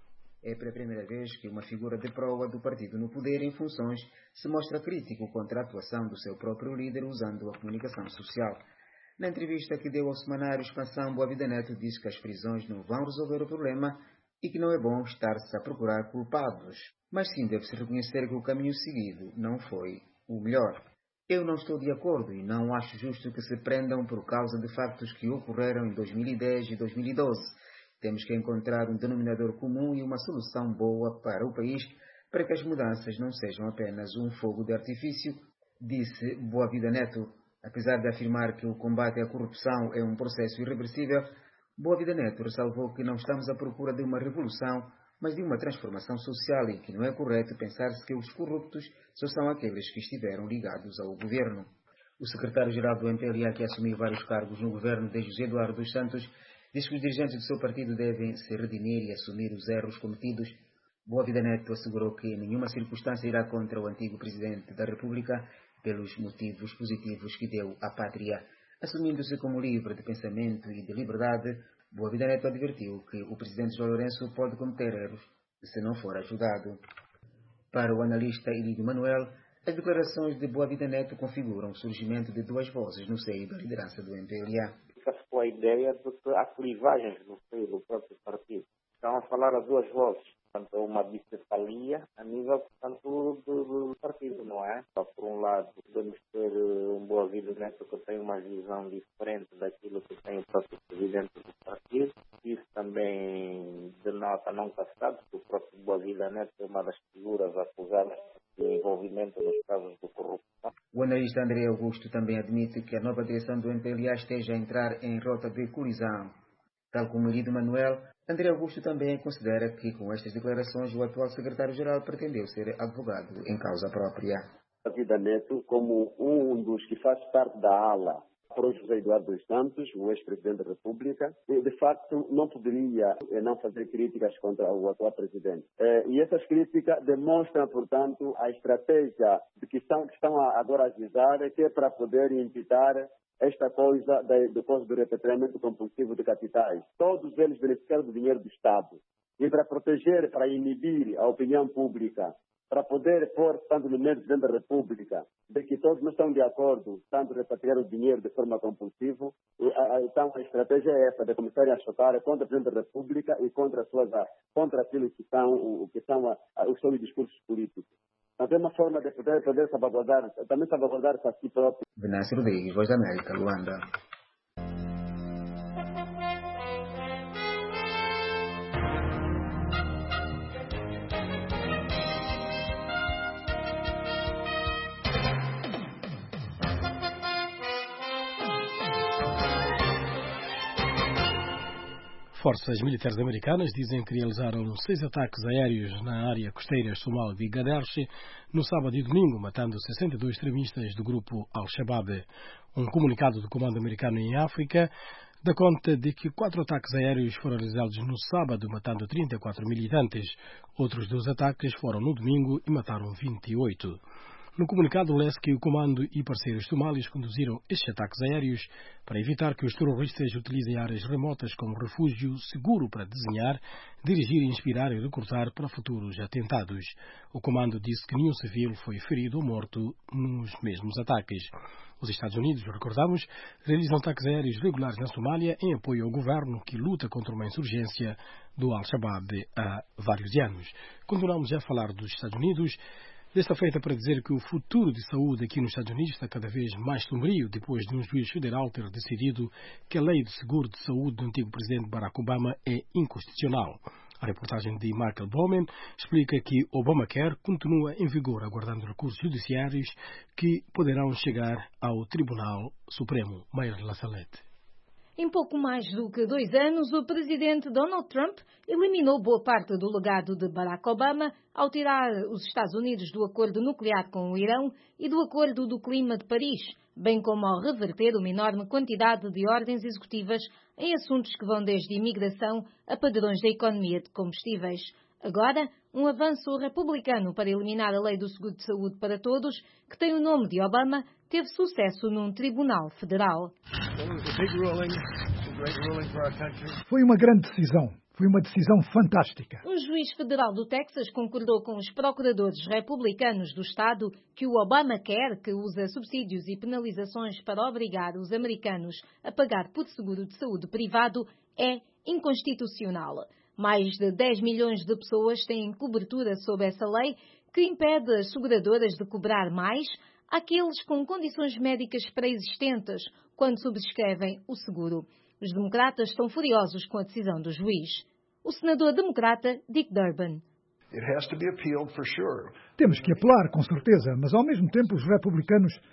É pela primeira vez que uma figura de proa do partido no poder em funções se mostra crítico contra a atuação do seu próprio líder usando a comunicação social. Na entrevista que deu ao semanário Expansão, Boavida Neto disse que as prisões não vão resolver o problema e que não é bom estar-se a procurar culpados, mas sim deve-se reconhecer que o caminho seguido não foi o melhor. Eu não estou de acordo e não acho justo que se prendam por causa de factos que ocorreram em dois mil e dez e dois mil e doze. Temos que encontrar um denominador comum e uma solução boa para o país, para que as mudanças não sejam apenas um fogo de artifício, disse Boavida Neto. Apesar de afirmar que o combate à corrupção é um processo irreversível, Boa Vida Neto ressalvou que não estamos à procura de uma revolução, mas de uma transformação social e que não é correto pensar-se que os corruptos só são aqueles que estiveram ligados ao governo. O secretário-geral do M P L A, que assumiu vários cargos no governo de José Eduardo dos Santos, disse que os dirigentes do seu partido devem se redimir e assumir os erros cometidos. Boa Vida Neto assegurou que em nenhuma circunstância irá contra o antigo presidente da República pelos motivos positivos que deu à pátria. Assumindo-se como livre de pensamento e de liberdade, Boa Vida Neto advertiu que o presidente João Lourenço pode cometer erros se não for ajudado. Para o analista Elídio Manuel, as declarações de Boa Vida Neto configuram o surgimento de duas vozes no seio da liderança do M P L A. Fica-se com a ideia de que há clivagens no seio do próprio partido. Estão a falar a duas vozes. Portanto, uma bicefalia a nível, portanto, do, do partido, não é? Só por um lado, podemos ter um Boa Vida Neto que tem uma visão diferente daquilo que tem o próprio presidente do partido. Isso também denota não caçado, porque o próprio Boa Vida Neto é uma das figuras acusadas de envolvimento nos casos de corrupção. O analista André Augusto também admite que a nova direção do M P L A esteja a entrar em rota de colisão. Tal como Elídio Manuel, André Augusto também considera que com estas declarações o atual secretário-geral pretendeu ser advogado em causa própria. A Vida Neto, como um dos que faz parte da ala para o José Eduardo dos Santos, o ex-presidente da República, de facto não poderia não fazer críticas contra o atual presidente. E essas críticas demonstram, portanto, a estratégia de que estão, que estão agora a avisar, que é para poder imputar esta coisa do caso do repetramento compulsivo de capitais. Todos eles beneficiaram do dinheiro do Estado. E para proteger, para inibir a opinião pública, para poder pôr, tanto no meio do presidente da República, de que todos não estão de acordo, tanto repatriar o dinheiro de forma compulsiva, então a estratégia é essa, de começarem a chocar contra o presidente da República e contra, as suas, contra aquilo que são, que são os seus discursos políticos. Então é uma forma de poder, poder salvaguardar, também salvaguardar-se a si próprio. Venâncio Rodrigues, Voz da América, Luanda. Forças militares americanas dizem que realizaram seis ataques aéreos na área costeira somal de Gadarshi no sábado e domingo, matando sessenta e dois extremistas do grupo Al-Shabaab. Um comunicado do Comando Americano em África dá conta de que quatro ataques aéreos foram realizados no sábado, matando trinta e quatro militantes. Outros dois ataques foram no domingo e mataram vinte e oito. No comunicado, lê-se que o comando e parceiros somalis conduziram estes ataques aéreos para evitar que os terroristas utilizem áreas remotas como refúgio seguro para desenhar, dirigir, inspirar e recrutar para futuros atentados. O comando disse que nenhum civil foi ferido ou morto nos mesmos ataques. Os Estados Unidos, recordamos, realizam ataques aéreos regulares na Somália em apoio ao governo que luta contra uma insurgência do Al-Shabaab há vários anos. Continuamos a falar dos Estados Unidos. Desta feita para dizer que o futuro de saúde aqui nos Estados Unidos está cada vez mais sombrio depois de um juiz federal ter decidido que a lei de seguro de saúde do antigo presidente Barack Obama é inconstitucional. A reportagem de Michael Bowman explica que Obamacare continua em vigor, aguardando recursos judiciários que poderão chegar ao Tribunal Supremo. Mayra Lasalette. Em pouco mais do que dois anos, o presidente Donald Trump eliminou boa parte do legado de Barack Obama ao tirar os Estados Unidos do acordo nuclear com o Irão e do acordo do clima de Paris, bem como ao reverter uma enorme quantidade de ordens executivas em assuntos que vão desde imigração a padrões da economia de combustíveis. Agora, um avanço republicano para eliminar a lei do seguro de saúde para todos, que tem o nome de Obama, teve sucesso num tribunal federal. Foi uma grande decisão. Foi uma decisão fantástica. Um juiz federal do Texas concordou com os procuradores republicanos do estado que o Obamacare, que usa subsídios e penalizações para obrigar os americanos a pagar por seguro de saúde privado, é inconstitucional. Mais de dez milhões de pessoas têm cobertura sob essa lei que impede as seguradoras de cobrar mais àqueles com condições médicas pré-existentes quando subscrevem o seguro. Os democratas estão furiosos com a decisão do juiz. O senador democrata Dick Durbin. Temos que apelar, com certeza, mas ao mesmo tempo os republicanos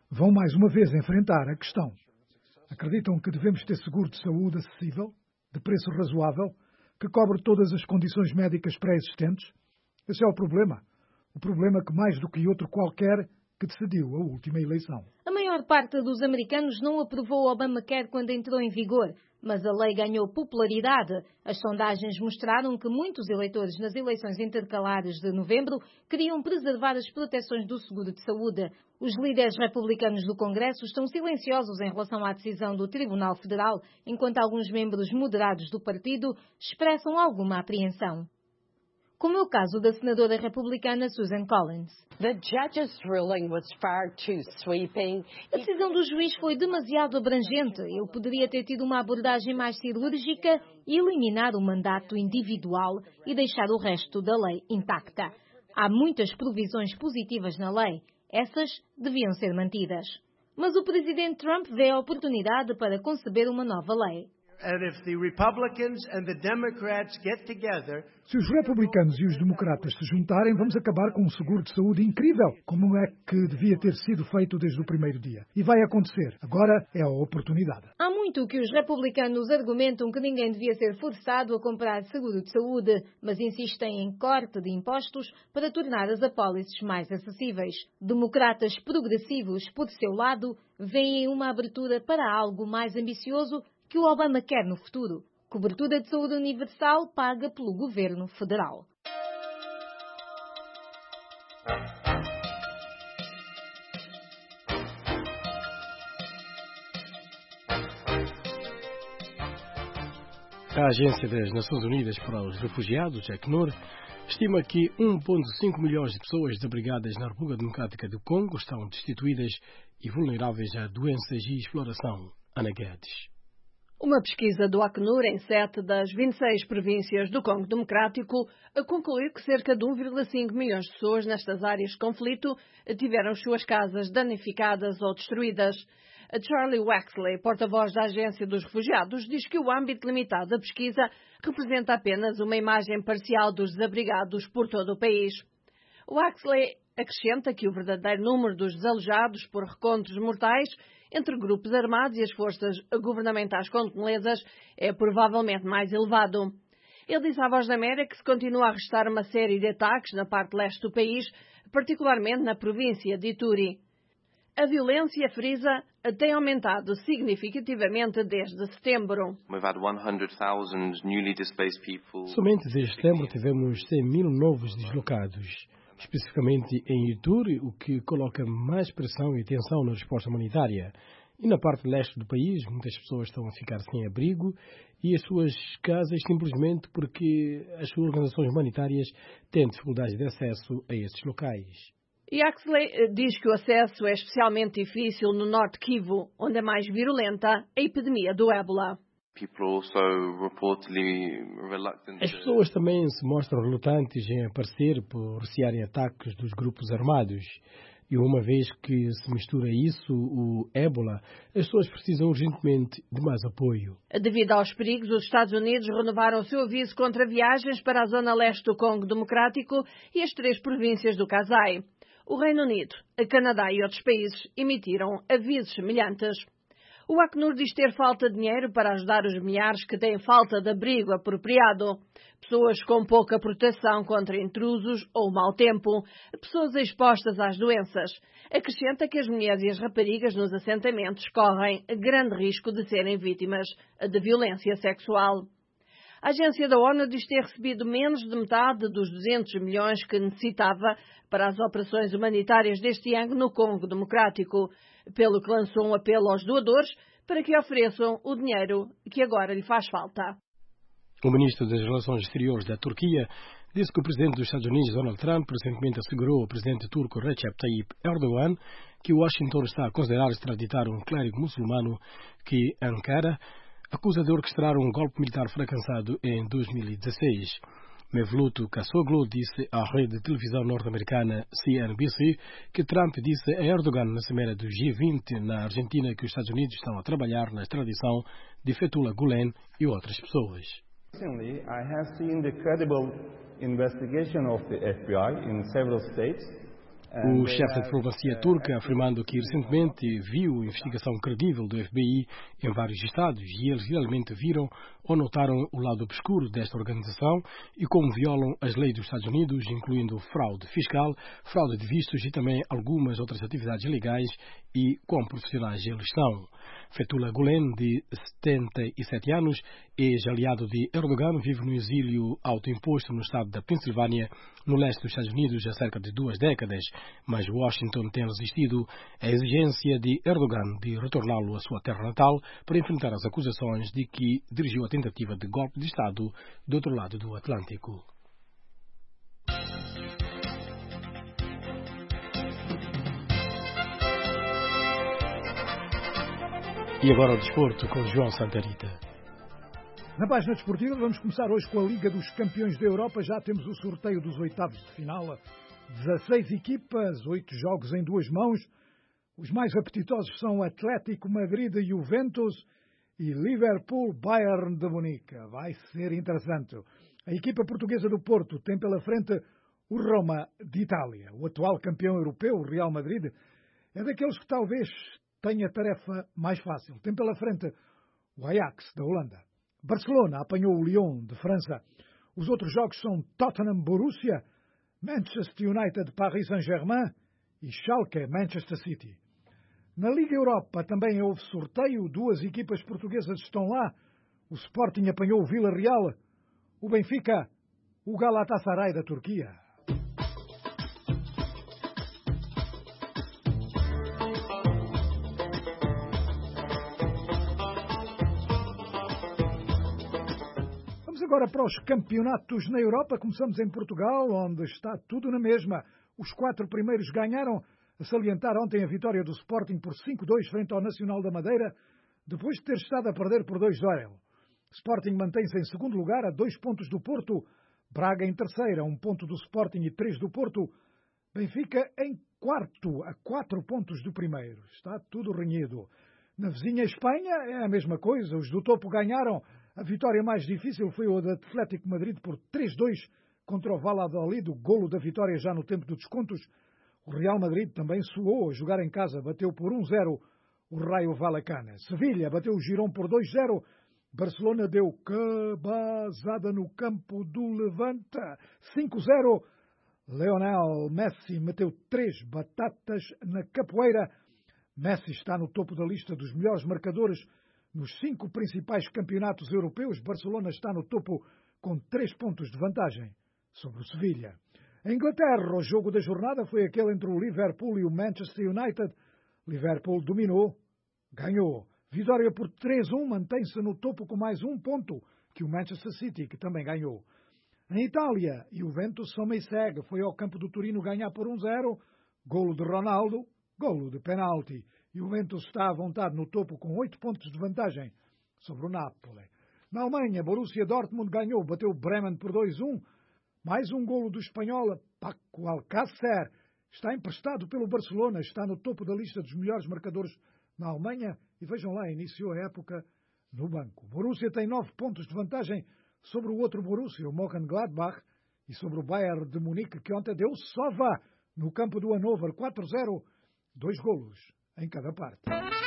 vão mais uma vez enfrentar a questão. Acreditam que devemos ter seguro de saúde acessível, de preço razoável, que cobre todas as condições médicas pré-existentes? Esse é o problema. O problema que mais do que outro qualquer que decidiu a última eleição. A maior parte dos americanos não aprovou o Obamacare quando entrou em vigor, mas a lei ganhou popularidade. As sondagens mostraram que muitos eleitores nas eleições intercalares de novembro queriam preservar as proteções do seguro de saúde. Os líderes republicanos do Congresso estão silenciosos em relação à decisão do Tribunal Federal, enquanto alguns membros moderados do partido expressam alguma apreensão. Como é o caso da senadora republicana Susan Collins. The judge's ruling was far too sweeping. A decisão do juiz foi demasiado abrangente. Eu poderia ter tido uma abordagem mais cirúrgica e eliminar o mandato individual e deixar o resto da lei intacta. Há muitas provisões positivas na lei. Essas deviam ser mantidas. Mas o presidente Trump vê a oportunidade para conceber uma nova lei. And if the Republicans and the Democrats get together, se os republicanos e os democratas se juntarem, vamos acabar com um seguro de saúde incrível, como é que devia ter sido feito desde o primeiro dia. E vai acontecer. Agora é a oportunidade. Há muito que os republicanos argumentam que ninguém devia ser forçado a comprar seguro de saúde, mas insistem em corte de impostos para tornar as apólices mais acessíveis. Democratas progressivos, por seu lado, veem uma abertura para algo mais ambicioso que o Obama quer no futuro. Cobertura de saúde universal paga pelo governo federal. A Agência das Nações Unidas para os Refugiados, Acnur, estima que um vírgula cinco milhões de pessoas desabrigadas na República Democrática do Congo estão destituídas e vulneráveis a doenças e exploração. Ana Guedes. Uma pesquisa do Acnur em sete das vinte e seis províncias do Congo Democrático concluiu que cerca de um vírgula cinco milhões de pessoas nestas áreas de conflito tiveram suas casas danificadas ou destruídas. Charlie Waxley, porta-voz da Agência dos Refugiados, diz que o âmbito limitado da pesquisa representa apenas uma imagem parcial dos desabrigados por todo o país. Waxley acrescenta que o verdadeiro número dos desalojados por recontros mortais entre grupos armados e as forças governamentais congolesas é provavelmente mais elevado. Ele diz à Voz da América que se continua a registrar uma série de ataques na parte leste do país, particularmente na província de Ituri. A violência, frisa, tem aumentado significativamente desde setembro. Somente desde setembro tivemos cem mil novos deslocados, especificamente em Ituri, o que coloca mais pressão e tensão na resposta humanitária. E na parte leste do país, muitas pessoas estão a ficar sem abrigo e as suas casas simplesmente porque as suas organizações humanitárias têm dificuldades de acesso a esses locais. Yaxley diz que o acesso é especialmente difícil no norte Kivu, onde é mais virulenta a epidemia do ébola. As pessoas também se mostram relutantes em aparecer por recearem ataques dos grupos armados. E uma vez que se mistura isso, o ébola, as pessoas precisam urgentemente de mais apoio. Devido aos perigos, os Estados Unidos renovaram o seu aviso contra viagens para a zona leste do Congo Democrático e as três províncias do Kasai. O Reino Unido, o Canadá e outros países emitiram avisos semelhantes. O Acnur diz ter falta de dinheiro para ajudar os milhares que têm falta de abrigo apropriado. Pessoas com pouca proteção contra intrusos ou mau tempo. Pessoas expostas às doenças. Acrescenta que as mulheres e as raparigas nos assentamentos correm grande risco de serem vítimas de violência sexual. A agência da ONU diz ter recebido menos de metade dos duzentos milhões que necessitava para as operações humanitárias deste ano no Congo Democrático, pelo que lançou um apelo aos doadores para que ofereçam o dinheiro que agora lhe faz falta. O ministro das Relações Exteriores da Turquia disse que o presidente dos Estados Unidos, Donald Trump, recentemente assegurou ao presidente turco Recep Tayyip Erdogan que Washington está a considerar extraditar um clérigo muçulmano que Ankara acusa de orquestrar um golpe militar fracassado em dois mil e dezesseis. Mevlut Cavusoglu disse à rede de televisão norte-americana C N B C que Trump disse a Erdogan na Cimeira do G vinte na Argentina que os Estados Unidos estão a trabalhar na extradição de Fethullah Gulen e outras pessoas. Recently, I have seen the credible investigation of the F B I in several states O chefe da diplomacia turca afirmando que recentemente viu investigação credível do F B I em vários estados e eles realmente viram ou notaram o lado obscuro desta organização e como violam as leis dos Estados Unidos, incluindo fraude fiscal, fraude de vistos e também algumas outras atividades ilegais e quão profissionais eles são. Fethullah Gulen, de setenta e sete anos, ex-aliado de Erdogan, vive no exílio autoimposto no estado da Pensilvânia, no leste dos Estados Unidos, há cerca de duas décadas, mas Washington tem resistido à exigência de Erdogan de retorná-lo à sua terra natal para enfrentar as acusações de que dirigiu a tentativa de golpe de Estado do outro lado do Atlântico. E agora o desporto com João Santarita. Na página desportiva vamos começar hoje com a Liga dos Campeões da Europa. Já temos o sorteio dos oitavos de final. dezasseis equipas, oito jogos em duas mãos. Os mais apetitosos são Atlético Madrid e Juventus e Liverpool Bayern de Munique. Vai ser interessante. A equipa portuguesa do Porto tem pela frente o Roma de Itália. O atual campeão europeu, o Real Madrid, é daqueles que talvez tenha a tarefa mais fácil. Tem pela frente o Ajax da Holanda. Barcelona apanhou o Lyon de França. Os outros jogos são Tottenham Borussia, Manchester United Paris Saint-Germain e Schalke Manchester City. Na Liga Europa também houve sorteio. Duas equipas portuguesas estão lá. O Sporting apanhou o Villarreal. O Benfica, o Galatasaray da Turquia. Agora para os campeonatos na Europa, começamos em Portugal, onde está tudo na mesma. Os quatro primeiros ganharam, a salientar ontem a vitória do Sporting por cinco a dois frente ao Nacional da Madeira, depois de ter estado a perder por dois a zero. Sporting mantém-se em segundo lugar, a dois pontos do Porto, Braga em terceiro, a um ponto do Sporting e três do Porto, Benfica em quarto, a quatro pontos do primeiro. Está tudo renhido. Na vizinha Espanha é a mesma coisa, os do topo ganharam. A vitória mais difícil foi o do Atlético Madrid por três a dois contra o Valladolid, o golo da vitória já no tempo dos descontos. O Real Madrid também suou a jogar em casa, bateu por um a zero o Rayo Vallecano. Sevilha bateu o Girón por dois a zero. Barcelona deu cabazada no campo do Levante, cinco a zero. Lionel Messi meteu três batatas na capoeira. Messi está no topo da lista dos melhores marcadores nos cinco principais campeonatos europeus. Barcelona está no topo com três pontos de vantagem sobre o Sevilha. Em Inglaterra, o jogo da jornada foi aquele entre o Liverpool e o Manchester United. Liverpool dominou, ganhou. Vitória por três a um, mantém-se no topo com mais um ponto que o Manchester City, que também ganhou. Em Itália, o Juventus só meio segue. Foi ao campo do Torino ganhar por um a zero. Golo de Ronaldo, golo de penalti. E o Juventus está à vontade no topo com oito pontos de vantagem sobre o Napoli. Na Alemanha, Borussia Dortmund ganhou, bateu Bremen por dois a um. Mais um golo do espanhol, Paco Alcácer. Está emprestado pelo Barcelona, está no topo da lista dos melhores marcadores na Alemanha. E vejam lá, iniciou a época no banco. Borussia tem nove pontos de vantagem sobre o outro Borussia, o Mönchengladbach, e sobre o Bayern de Munique, que ontem deu sova no campo do Hannover, quatro a zero, dois golos em cada parte.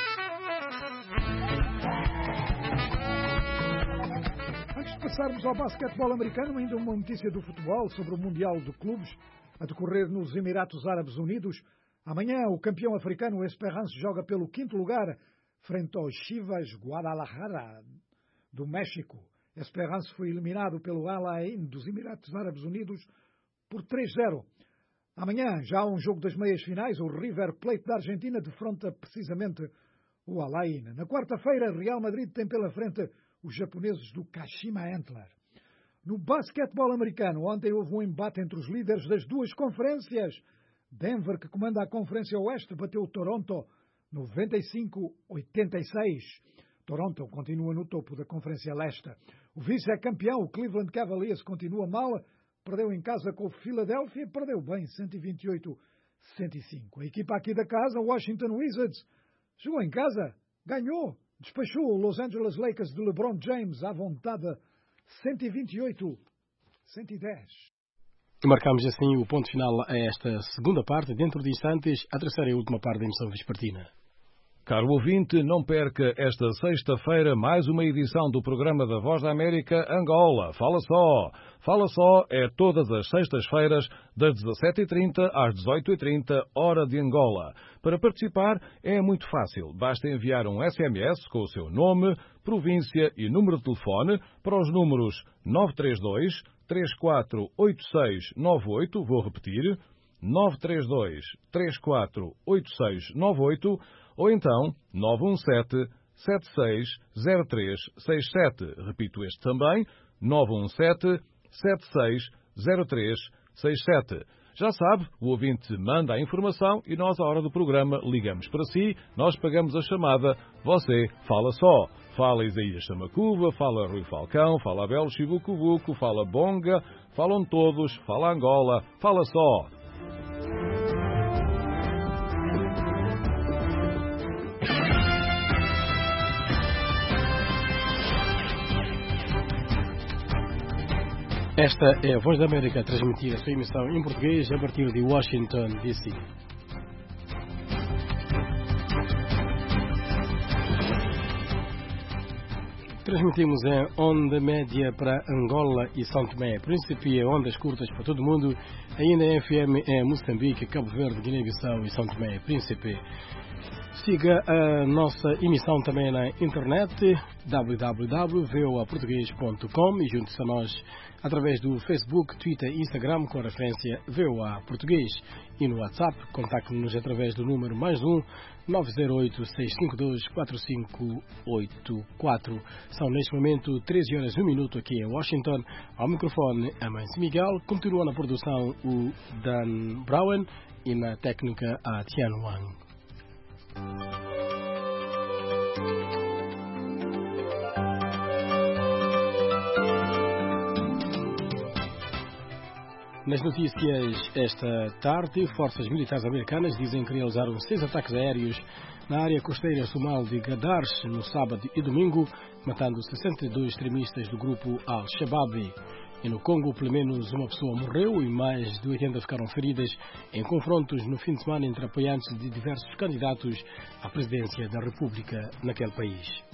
Antes de passarmos ao basquetebol americano, ainda uma notícia do futebol sobre o Mundial de Clubes a decorrer nos Emirados Árabes Unidos. Amanhã o campeão africano, o Esperance, joga pelo quinto lugar frente aos Chivas Guadalajara do México. Esperance foi eliminado pelo Al Ain dos Emirados Árabes Unidos por três a zero. Amanhã já há um jogo das meias finais. O River Plate da Argentina defronta precisamente o Al Ain. Na quarta-feira, Real Madrid tem pela frente os japoneses do Kashima Antlers. No basquetebol americano, ontem houve um embate entre os líderes das duas conferências. Denver, que comanda a Conferência Oeste, bateu o Toronto noventa e cinco a oitenta e seis. Toronto continua no topo da Conferência Leste. O vice-campeão, o Cleveland Cavaliers, continua mal. Perdeu em casa com o Philadelphia e perdeu bem, cento e vinte e oito a cento e cinco. A equipa aqui da casa, o Washington Wizards, jogou em casa, ganhou, despachou o Los Angeles Lakers de LeBron James à vontade, cento e vinte e oito a cento e dez. E marcamos assim o ponto final a esta segunda parte. Dentro de instantes, a terceira e última parte da emissão vespertina. Caro ouvinte, não perca esta sexta-feira mais uma edição do programa da Voz da América Angola. Fala Só! Fala Só é todas as sextas-feiras, das dezassete e trinta às dezoito e trinta, hora de Angola. Para participar é muito fácil. Basta enviar um S M S com o seu nome, província e número de telefone para os números nove três dois, três quatro oito seis nove oito, vou repetir, nove três dois, três quatro oito seis nove oito, ou então nove um sete, sete seis zero três seis sete. Repito este também, nove um sete, sete seis zero três seis sete. Já sabe, o ouvinte manda a informação e nós, à hora do programa, ligamos para si, nós pagamos a chamada, você fala só. Fala Isaías Samacuva, fala Rui Falcão, fala Abel Chibucubuco, fala Bonga, falam todos, fala Angola, fala só. Esta é a Voz da América a transmitir a sua emissão em português a partir de Washington, D C Transmitimos em onda média para Angola e São Tomé, Príncipe e ondas curtas para todo o mundo, ainda em F M em Moçambique, Cabo Verde, Guiné-Bissau e São Tomé, Príncipe. Siga a nossa emissão também na internet, w w w ponto v o a português ponto com, e junte-se a nós através do Facebook, Twitter e Instagram com a referência V O A Português. E no WhatsApp, contacte-nos através do número mais um nove zero oito, seis cinco dois, quatro cinco oito quatro. São neste momento treze horas e um minuto aqui em Washington. Ao microfone a Mãe Miguel, continua na produção o Dan Brown e na técnica a Tian Wang. Nas notícias esta tarde, forças militares americanas dizem que realizaram seis ataques aéreos na área costeira somal de Gadarsh no sábado e domingo, matando sessenta e dois extremistas do grupo Al-Shabaab. E no Congo, pelo menos uma pessoa morreu e mais de oitenta ficaram feridas em confrontos no fim de semana entre apoiantes de diversos candidatos à presidência da República naquele país.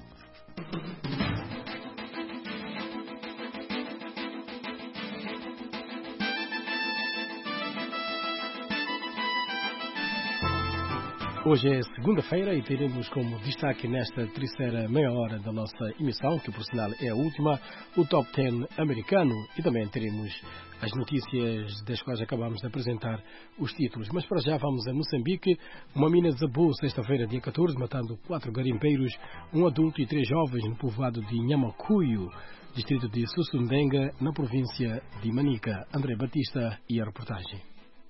Hoje é segunda-feira e teremos como destaque nesta terceira meia hora da nossa emissão, que por sinal é a última, o Top dez americano, e também teremos as notícias das quais acabamos de apresentar os títulos. Mas para já vamos a Moçambique. Uma mina desabou sexta-feira, dia catorze, matando quatro garimpeiros, um adulto e três jovens no povoado de Nhamacuio, distrito de Sussundenga, na província de Manica. André Batista e a reportagem.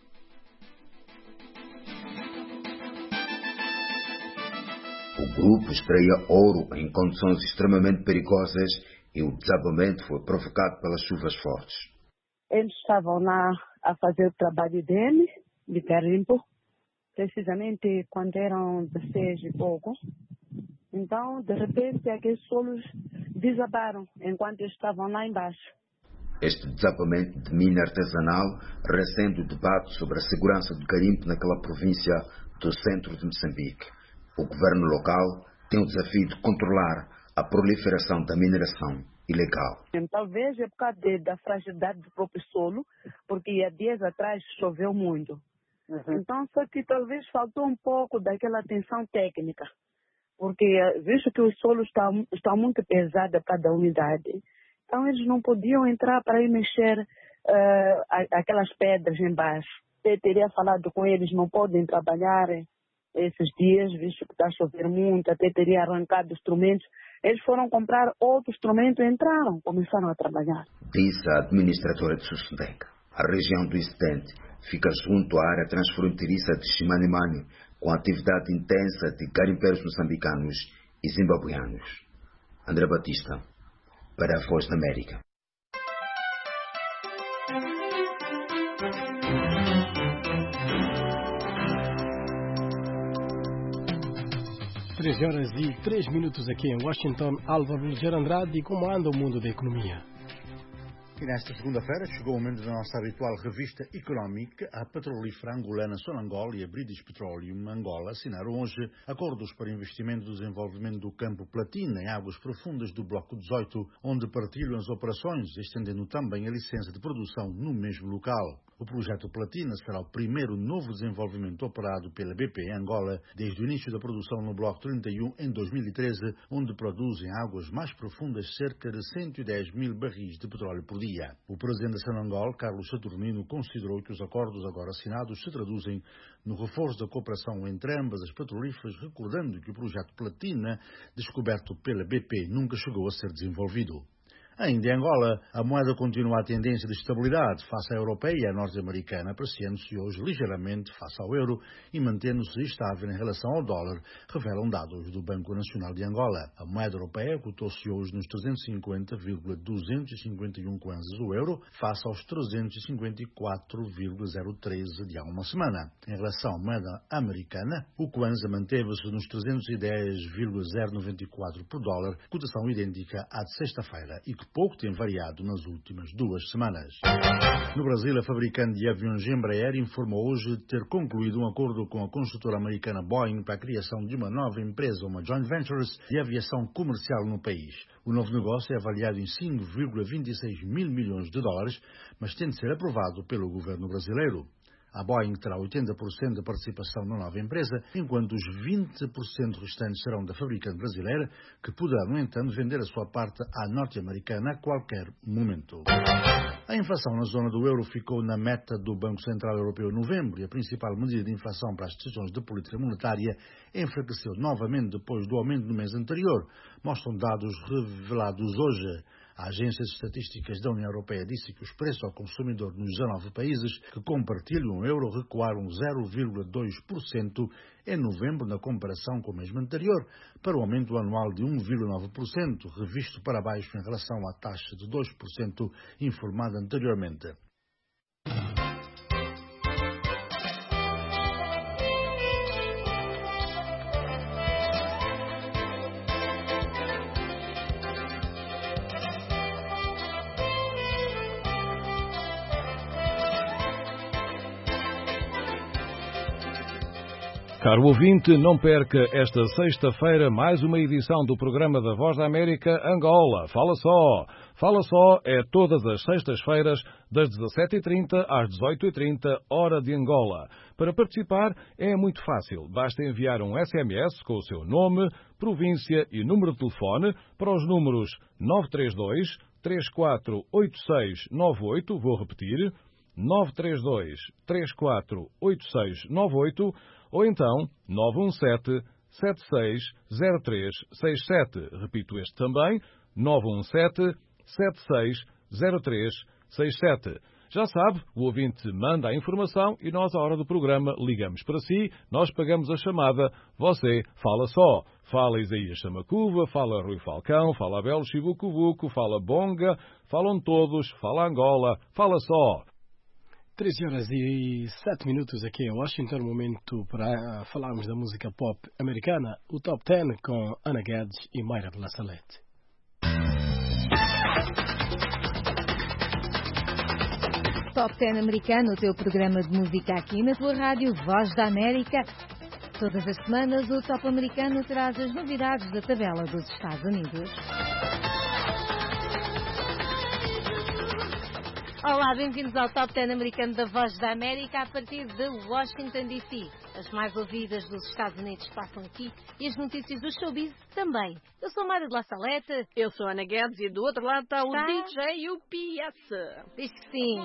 O grupo extraía ouro em condições extremamente perigosas e o desabamento foi provocado pelas chuvas fortes. Eles estavam lá a fazer o trabalho deles, de garimpo, precisamente quando eram dezesseis e pouco. Então, de repente, aqueles solos desabaram enquanto eles estavam lá embaixo. Este desabamento de mina artesanal recende o debate sobre a segurança do garimpo naquela província do centro de Moçambique. O governo local tem o desafio de controlar a proliferação da mineração ilegal. Talvez é por causa de, da fragilidade do próprio solo, porque há dias atrás choveu muito. Uhum. Então, só que talvez faltou um pouco daquela atenção técnica, porque visto que o solo está, está muito pesado a cada umidade, então eles não podiam entrar para ir mexer uh, aquelas pedras embaixo. Eu teria falado com eles, não podem trabalhar esses dias, visto que está a chover muito, até teria arrancado instrumentos. Eles foram comprar outro instrumento e entraram, começaram a trabalhar. Disse a administradora de Sussundenga. A região do incidente fica junto à área transfronteiriça de Chimanimani, com atividade intensa de garimpeiros moçambicanos e zimbabuianos. André Batista, para a Voz da América. treze horas e três minutos aqui em Washington. Álvaro Ligeiro Andrade, como anda o mundo da economia? E nesta segunda-feira chegou o momento da nossa habitual revista económica. A petrolífera angolana Sonangol e a British Petroleum Angola assinaram hoje acordos para investimento e desenvolvimento do campo Platina em águas profundas do Bloco dezoito, onde partilham as operações, estendendo também a licença de produção no mesmo local. O projeto Platina será o primeiro novo desenvolvimento operado pela B P em Angola desde o início da produção no Bloco trinta e um em dois mil e treze, onde produz em águas mais profundas cerca de cento e dez mil barris de petróleo por dia. O presidente da Sonangol, Carlos Saturnino, considerou que os acordos agora assinados se traduzem no reforço da cooperação entre ambas as petrolíferas, recordando que o projeto Platina, descoberto pela B P, nunca chegou a ser desenvolvido. Ainda em Angola, a moeda continua a tendência de estabilidade face à europeia e à norte-americana, apreciando-se hoje ligeiramente face ao euro e mantendo-se estável em relação ao dólar, revelam dados do Banco Nacional de Angola. A moeda europeia cotou-se hoje nos trezentos e cinquenta vírgula duzentos e cinquenta e um kwanzas do euro, face aos trezentos e cinquenta e quatro vírgula zero treze de há uma semana. Em relação à moeda americana, o kwanza manteve-se nos trezentos e dez vírgula zero noventa e quatro por dólar, cotação idêntica à de sexta-feira e que pouco tem variado nas últimas duas semanas. No Brasil, a fabricante de aviões Embraer informou hoje ter concluído um acordo com a construtora americana Boeing para a criação de uma nova empresa, uma joint venture, de aviação comercial no país. O novo negócio é avaliado em cinco vírgula vinte e seis mil milhões de dólares, mas tem de ser aprovado pelo governo brasileiro. A Boeing terá oitenta por cento da participação na nova empresa, enquanto os vinte por cento restantes serão da fabricante brasileira, que poderá, no entanto, vender a sua parte à norte-americana a qualquer momento. A inflação na zona do euro ficou na meta do Banco Central Europeu em novembro e a principal medida de inflação para as decisões de política monetária enfraqueceu novamente depois do aumento no mês anterior, mostram dados revelados hoje. A Agência de Estatísticas da União Europeia disse que os preços ao consumidor nos dezanove países que compartilham o euro recuaram zero vírgula dois por cento em novembro na comparação com o mês anterior, para o aumento anual de um vírgula nove por cento, revisto para baixo em relação à taxa de dois por cento informada anteriormente. Caro ouvinte, não perca esta sexta-feira mais uma edição do programa da Voz da América Angola. Fala só! Fala só é todas as sextas-feiras, das dezassete e trinta às dezoito e trinta, hora de Angola. Para participar é muito fácil. Basta enviar um S M S com o seu nome, província e número de telefone para os números nove três dois, três quatro oito seis nove oito, vou repetir, nove três dois, três quatro oito seis nove oito, ou então nove um sete, sete seis zero três seis sete. Repito este também, nove um sete, sete seis zero três seis sete. Já sabe, o ouvinte manda a informação e nós, à hora do programa, ligamos para si, nós pagamos a chamada, você fala só. Fala Isaías Samacuva, fala Rui Falcão, fala Abel Chivucuvuco, fala Bonga, falam todos, fala Angola, fala só. treze horas e sete minutos aqui em Washington, momento para falarmos da música pop americana, o Top dez com Ana Guedes e Mayra de La Salette. Top dez americano, o teu programa de música aqui na tua rádio Voz da América. Todas as semanas o Top americano traz as novidades da tabela dos Estados Unidos. Olá, bem-vindos ao Top dez americano da Voz da América a partir de Washington, D C As mais ouvidas dos Estados Unidos passam aqui e as notícias do showbiz também. Eu sou Mayra de La Salette. Eu sou Ana Guedes e do outro lado está, está o D J U P S. Diz que sim.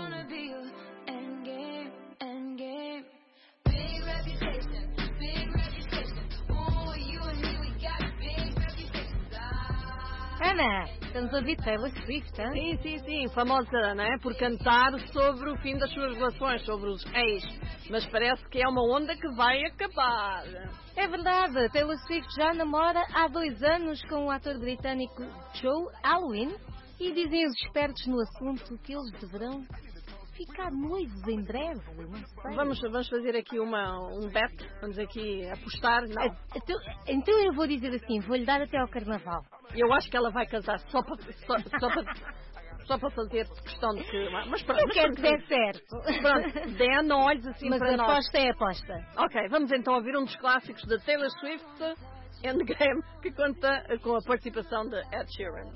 Ana, estamos a ouvir Taylor Swift, hein? Sim, sim, sim, famosa, não é? Por cantar sobre o fim das suas relações, sobre os ex. Mas parece que é uma onda que vai acabar. É verdade, Taylor Swift já namora há dois anos com o ator britânico Joe Alwyn e dizem os expertos no assunto que eles deverão ficar noivos em breve, não sei. Vamos, vamos fazer aqui uma, um bet, vamos aqui apostar, não? Então, então eu vou dizer assim, vou-lhe dar até ao Carnaval. Eu acho que ela vai casar só para... Só, só para... Só para fazer questão de que... Mas pronto, eu mas quero que dê certo. Pronto, Dan, não olhes assim mas para nós. Mas aposta é aposta. Ok, vamos então ouvir um dos clássicos de Taylor Swift, Endgame, que conta com a participação de Ed Sheeran.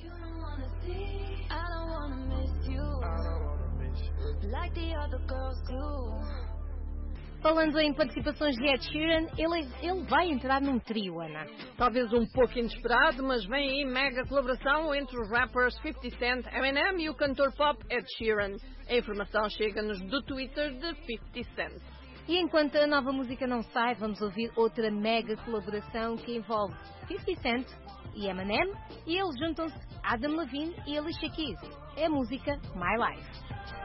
Falando em participações de Ed Sheeran, ele, ele vai entrar num trio, Ana. Talvez um pouco inesperado, mas vem aí mega colaboração entre os rappers fifty Cent, Eminem e o cantor pop Ed Sheeran. A informação chega-nos do Twitter de fifty Cent. E enquanto a nova música não sai, vamos ouvir outra mega colaboração que envolve fifty Cent e Eminem, e eles juntam-se Adam Levine e Alicia Keys. É a música My Life.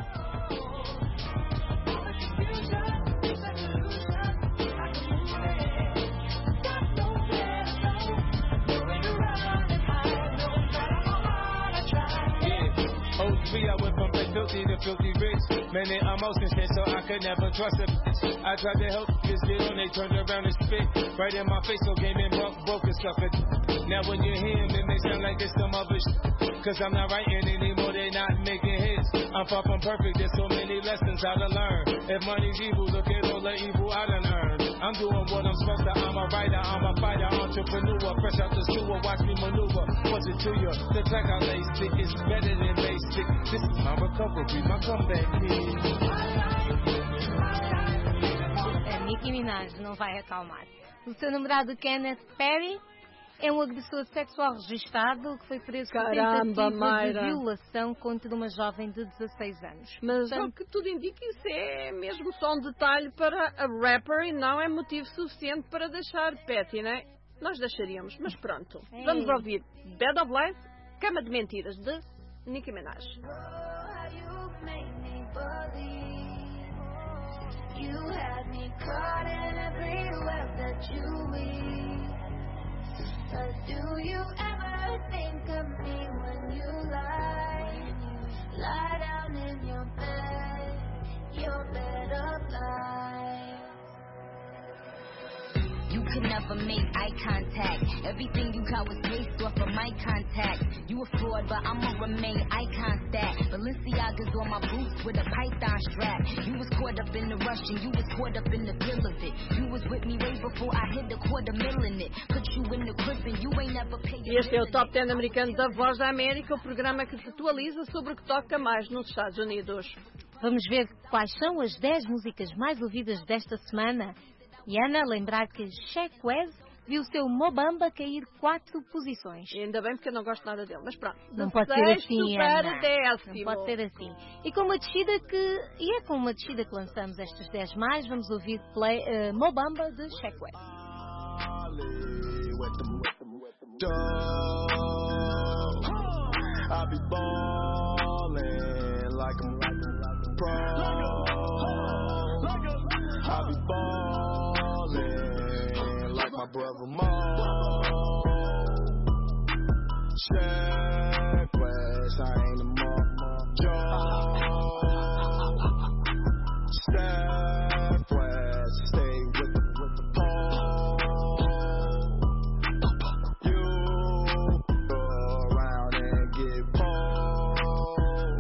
I went from play filthy to filthy rich. Man, they emotions shit, so I could never trust a bitch. I tried to help this get on, they turned around and spit right in my face, so came in broke, broke and sucker. Now when you hear them, it may sound like it's some other shit. Cause I'm not writing anymore, they not making hits. I'm far from perfect, there's so many lessons I to learn. If money's evil, look at all the evil I done earned. I'm doing what I'm supposed to, I'm a writer, I'm a fighter, entrepreneur. Fresh out the sewer, watch me maneuver. What's it to you? The track I laced it, it's better than basic. This is my recovery, my comeback kid. A Nicki Minaj não vai acalmar. O seu namorado Kenneth Perry é um agressor sexual registado que foi preso por tentativa de violação contra uma jovem de dezasseis anos. Mas ao que tudo indica, isso é mesmo só um detalhe para a rapper e não é motivo suficiente para deixar Petty, né? Nós deixaríamos, mas pronto. Ei. Vamos ouvir Bed of Lies, Cama de Mentiras, de Nicki Minaj. You had me caught in every web that you weave. But do you ever think of me when you lie? Lie down in your bed, your bed of lies. You could never make eye contact. Everything you got was based off of my contact. You a fraud, but I'ma remain icon stat. Balenciaga's on my boots with a python strap. You was caught up in the rush and you was caught up in the thrill of it. You was with me way before I hit the quarter mil in it. Put you in the crib and you ain't never paid. Este é o Top dez americano da Voz da América, o programa que se atualiza sobre o que toca mais nos Estados Unidos. Vamos ver quais são as dez músicas mais ouvidas desta semana. E Ana, lembrar que Sheck Wes viu o seu Mobamba cair quatro posições. E ainda bem porque eu não gosto nada dele, mas pronto. Não pode ser assim, Ana. Décimo. Não pode ser assim. E com uma descida que... E é com uma descida que lançamos estes dez mais, vamos ouvir play, uh, Mobamba de Sheck Wes. My brother Mo, Sheck Wes, I ain't a more Joe. Sheck Wes, stay with the, with the pole. You go around and get pole.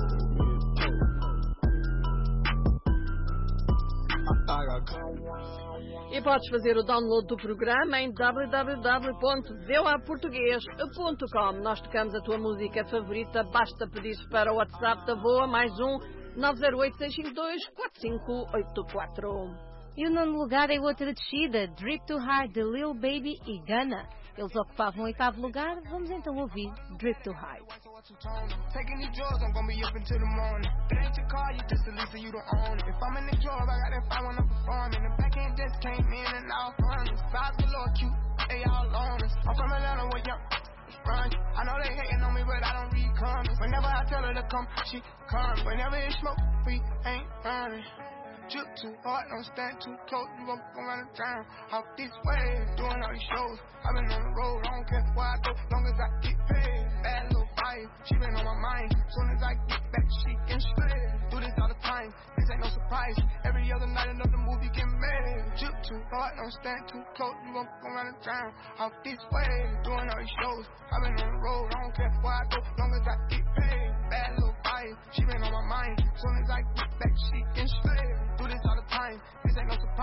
I got come. E podes fazer o download do programa em w w w ponto v o a português ponto com. Nós tocamos a tua música favorita, basta pedir para o WhatsApp da Voa, mais um nove zero oito seis cinco dois quatro cinco oito quatro. E o nono lugar é outra descida, Drip Too High de Lil Baby e Gunna. Eles ocupavam o oitavo lugar, vamos então ouvir Drip Too High. Taking these drugs, I'm gonna be up until the morning. If it ain't your car, you just a lease, so you don't own it. If I'm in the club, I got that fire when I'm performing. The backhand just came in and all fun. Vibes a little cute, they all on us. I'm from Atlanta where young run. I know they hating on me, but I don't read comments. Whenever I tell her to come, she come. Whenever it's smoke, we ain't running. Drip too hard, don't stand too close. You gon' go around the town, off this way, doing all these shows. I've been on the road, I don't care where I go, long as I get paid. Bad little fire, she been on my mind. Soon as I get back, she can split. Do this all the time, this ain't no surprise. Every other night another movie get made. Drip too hard, don't stand too close. You gon' go around the town, off this way, doing all these shows. I've been on the road, I don't care where I go, long as I get paid. Bad little fire.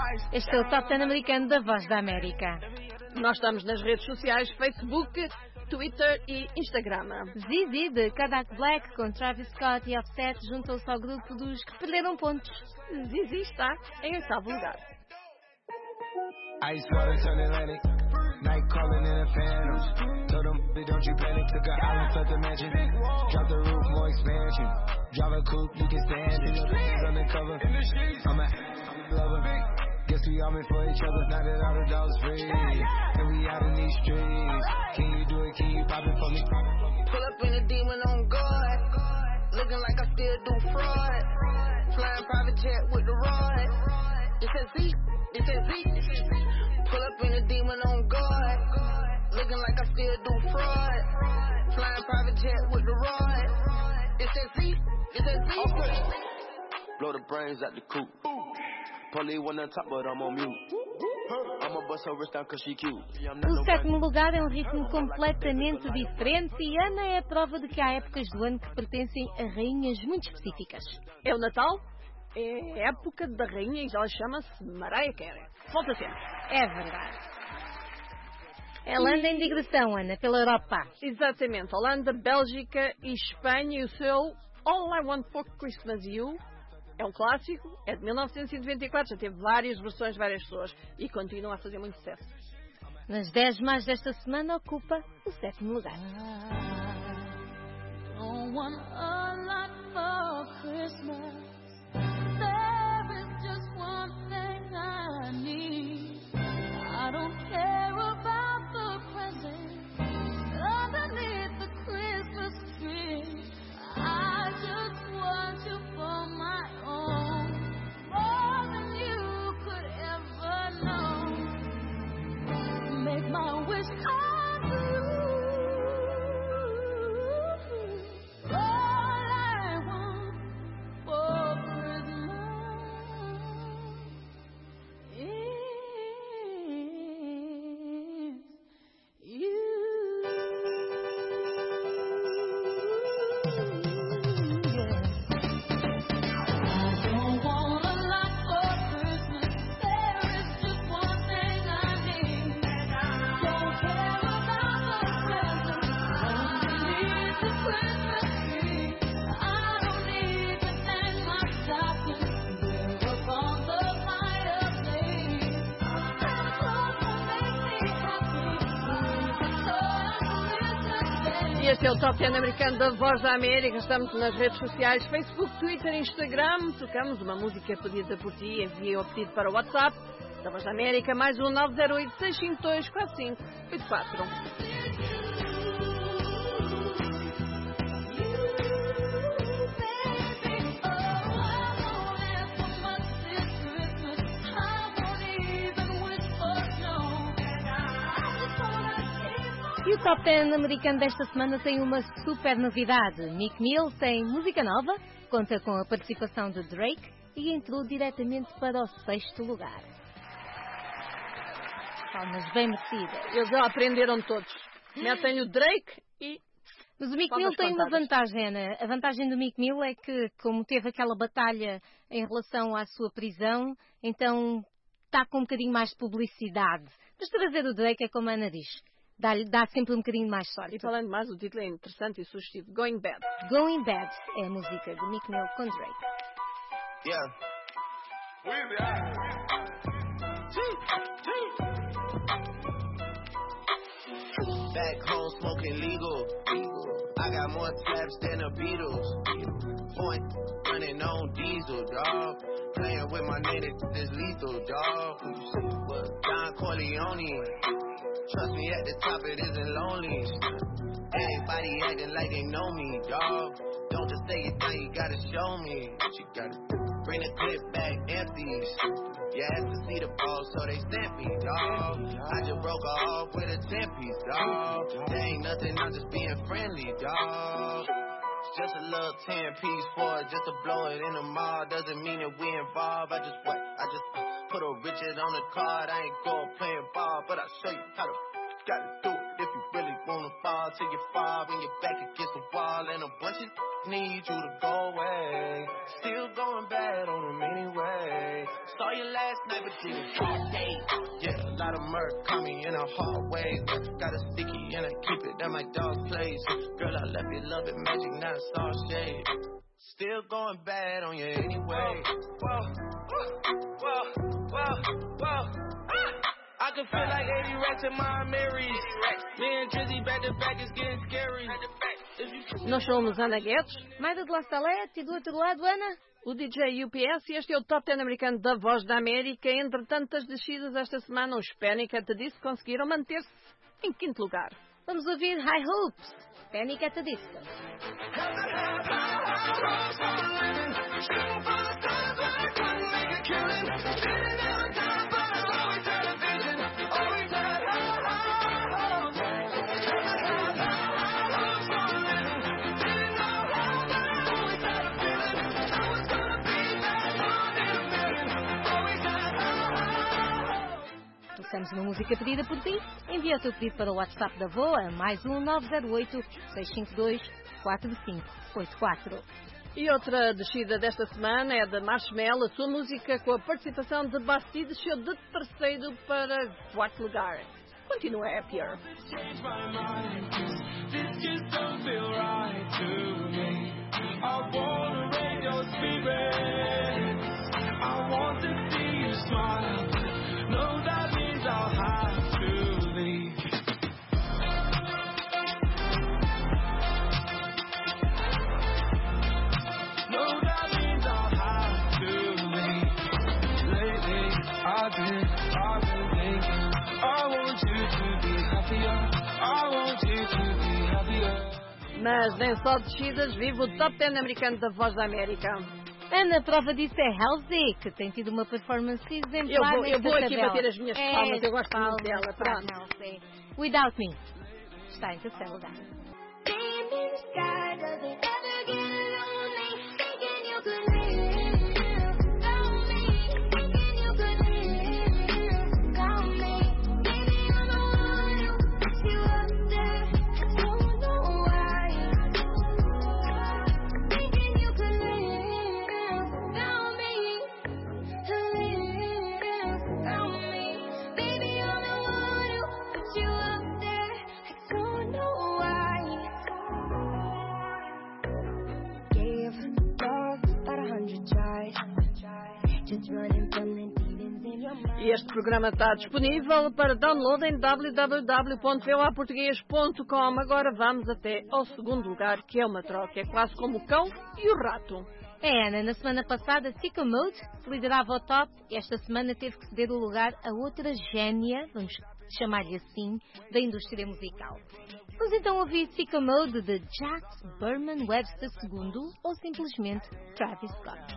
Este é o Top dez americano da Voz da América. Nós estamos nas redes sociais, Facebook, Twitter e Instagram. Zizi de Kodak Black com Travis Scott e Offset juntou-se ao grupo dos que perderam pontos. Zizi está em oitavo lugar. Ice water turn Atlantic, night calling in the phantoms. Told them, don't you panic, took an island, left the mansion. Drop the roof, more expansion. Drive a coupe, you can stand it. Bitches undercover, I'm a lover. Guess we all meant for each other, now that all the dogs free. And we out in these streets. Can you do it, can you pop it for me? Pull up in a demon on guard, looking like I still do fraud. Flying private jet with the rod. It says Z, it says Z. Pull up in a demon on guard, looking like I still do fraud. Flying private jet with the rod. It says Z, it says Z. Blow the brains out the coop. Polly one on top, but I'm on mute. I'ma bust her wrist down cause she cute. O sétimo lugar é um ritmo completamente diferente e Ana é a prova de que há épocas do ano que pertencem a rainhas muito específicas. É o Natal, é a época da rainha e ela chama-se Mariah Carey. Volta sempre. É verdade. Ela anda em digressão, Ana, pela Europa. Exatamente. Holanda, Bélgica e Espanha e o seu All I Want for Christmas You é um clássico, é de mil novecentos e noventa e quatro, já teve várias versões, várias pessoas e continua a fazer muito sucesso. Nas dez mais desta semana ocupa o sétimo lugar. Don't want a lot for Christmas. There is just one thing I need. I don't care about the presents underneath the Christmas tree. I just want you for my own, more than you could ever know. Make my wish come true. All I want for Christmas is you. Este é o Top dez americano da Voz da América. Estamos nas redes sociais, Facebook, Twitter, Instagram. Tocamos uma música pedida por ti. Enviei o pedido para o WhatsApp da Voz da América, mais um nove zero oito, seis cinco dois, quatro cinco oito quatro. E o Top dez americano desta semana tem uma super novidade. Meek Mill tem música nova, conta com a participação de Drake e entrou diretamente para o sexto lugar. Palmas bem merecidas. Eles já aprenderam todos. Metem o Drake e... Mas o Meek Mill tem uma vantagem, Ana. A vantagem do Meek Mill é que, como teve aquela batalha em relação à sua prisão, então está com um bocadinho mais de publicidade. Mas trazer o Drake é como a Ana diz. Dá, dá sempre um bocadinho mais sorte. E falando mais, o título é interessante e sugestivo. Going Bad. Going Bad é a música de Meek Mill com Drake. Yeah. Back home smoking legal. I got more slaps than the Beatles. Point running on diesel, dog. Playing with my name, this lethal, dog. Don Corleone. Trust me, at the top it isn't lonely. Everybody acting like they know me, dog. Don't just say it now, you gotta show me. You gotta bring the clip back empty. You asked to see the ball, so they sent me, dog. I just broke her off with a ten piece, dog. There ain't nothing, I'm just being friendly, dog. It's just a little ten piece for it, just to blow it in the mall. Doesn't mean that we involved. I just what? I just put a Richard on the card. I ain't going playing ball, but I'll show you how to gotta do it if you really want. wanna fall till you fall when you're back against the wall. And a bunch of need you to go away. Still going bad on them anyway. Saw you last night, but didn't talk day. Yeah, a lot of murk caught me in a hard way. Got a sticky and I keep it at my dog place. Girl, I left you love it magic, not soft shade. Still going bad on you anyway. Whoa, whoa, whoa, whoa. I can feel like eighty racks in my Marys. Me and Drizzy back to back is getting scary. Nós somos Ana Guedes, Maida de La Salete e do outro lado, Ana, o D J U P S, e este é o Top dez americano da Voz da América. Entre tantas descidas esta semana, os Panic! At the Disco conseguiram manter-se em quinto lugar. Vamos ouvir High Hopes, Panic! At the Disco. Tocamos uma música pedida por ti. Envia o teu pedido para o WhatsApp da V O A, mais um nove zero oito, seis cinco dois, quatro cinco oito quatro. E outra descida desta semana é da Marshmello. A sua música, com a participação de Basti, desceu de terceiro para quarto lugar. Continua Happier. No, that means I'll have to leave. No, that means I'll have to leave. Lately, I've been, I've been thinking, I want you to be happier. I want you to be happier. Mas nem só descidas, vive o Top dez americano da Voz da América. Ana, a prova disso é Halsey, que tem tido uma performance exemplar. Eu vou, eu vou aqui tabela. bater as minhas palmas, é, eu gosto muito dela. Pronto. Halsey. Without Me está em terceiro lugar. E este programa está disponível para download em w w w ponto v o a português ponto com. Agora vamos até ao segundo lugar, que é uma troca. É quase como o cão e o rato. É, Ana, na semana passada, Sicko Mode liderava o top e esta semana teve que ceder o lugar a outra génia, vamos chamar-lhe assim, da indústria musical. Vamos então ouvir Sicko Mode de Jax Berman Webster segundo ou simplesmente Travis Scott.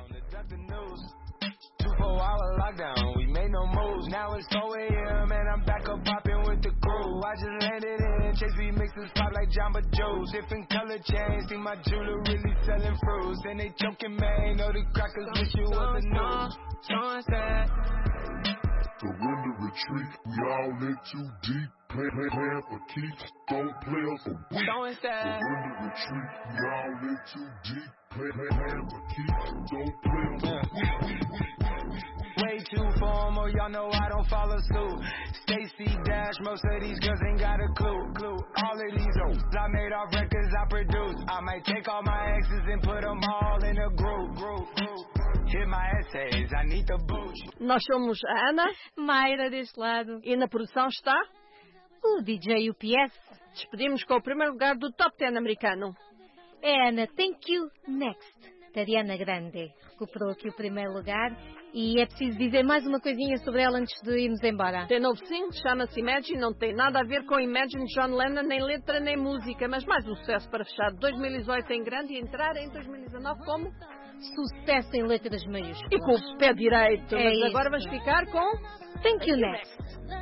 Four hour lockdown, we made no moves. Now it's four a.m. and I'm back up popping with the crew. I just landed in Chase B mixes pop like Jamba Joe's. Different color chains, see my jeweler really selling fruits. And they joking, man, know the crackers wish you was the news. Sunset. Surrender, retreat, we all in too deep. Play, play, play for keeps, don't play us for weeks. Surrender, retreat, we all in too deep. Play, play, play for keeps, don't play us for weeks. Way too formal, y'all know I don't follow suit. Stacy Dash, most of these girls ain't got a clue. Clue. All of these hoes I made off records I produce. I might take all my exes and put them all in a group. group, group. Hit my essays, I need the booch. Nós somos a Ana, Mayra deste lado. E na produção está o D J U P S. Despedimos com o primeiro lugar do Top dez americano. É, Ana, Thank You Next, da Ariana Grande. Recuperou aqui o primeiro lugar e é preciso dizer mais uma coisinha sobre ela antes de irmos embora. Tem novo single, chama-se Imagine, não tem nada a ver com Imagine John Lennon, nem letra nem música, mas mais um sucesso para fechar dois mil e dezoito em grande e entrar em dois mil e dezanove como sucesso em letras maiúsculas. E com o pé direito, é mas isso. Agora vamos ficar com Thank You Next.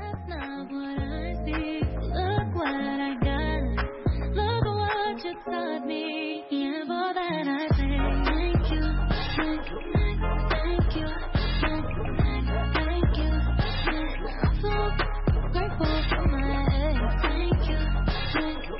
Taught me, and for that I say thank you, thank you, thank you, thank you, thank you, thank you. I'm so grateful for my ex. Thank you, thank you.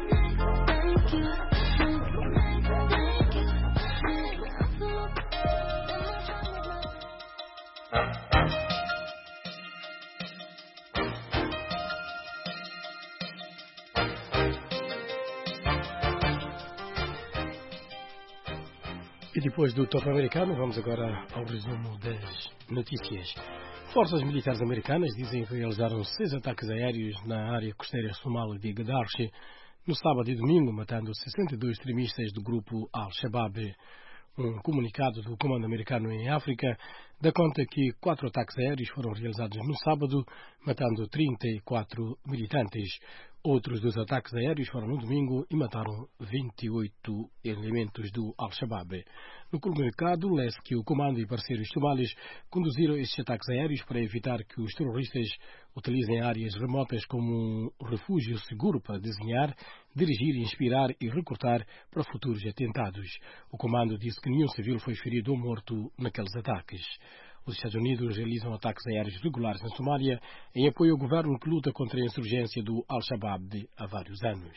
E depois do toque americano, vamos agora ao resumo das notícias. Forças militares americanas dizem que realizaram seis ataques aéreos na área costeira somali de Gadarshi no sábado e domingo, matando sessenta e dois extremistas do grupo Al-Shabaab. Um comunicado do Comando Americano em África dá conta que quatro ataques aéreos foram realizados no sábado, matando trinta e quatro militantes. Outros dois ataques aéreos foram no domingo e mataram vinte e oito elementos do Al-Shabaab. No comunicado, lê-se que o comando e parceiros somalis conduziram estes ataques aéreos para evitar que os terroristas utilizem áreas remotas como um refúgio seguro para desenhar, dirigir, inspirar e recrutar para futuros atentados. O comando disse que nenhum civil foi ferido ou morto naqueles ataques. Os Estados Unidos realizam ataques aéreos regulares na Somália em apoio ao governo que luta contra a insurgência do Al-Shabaab há vários anos.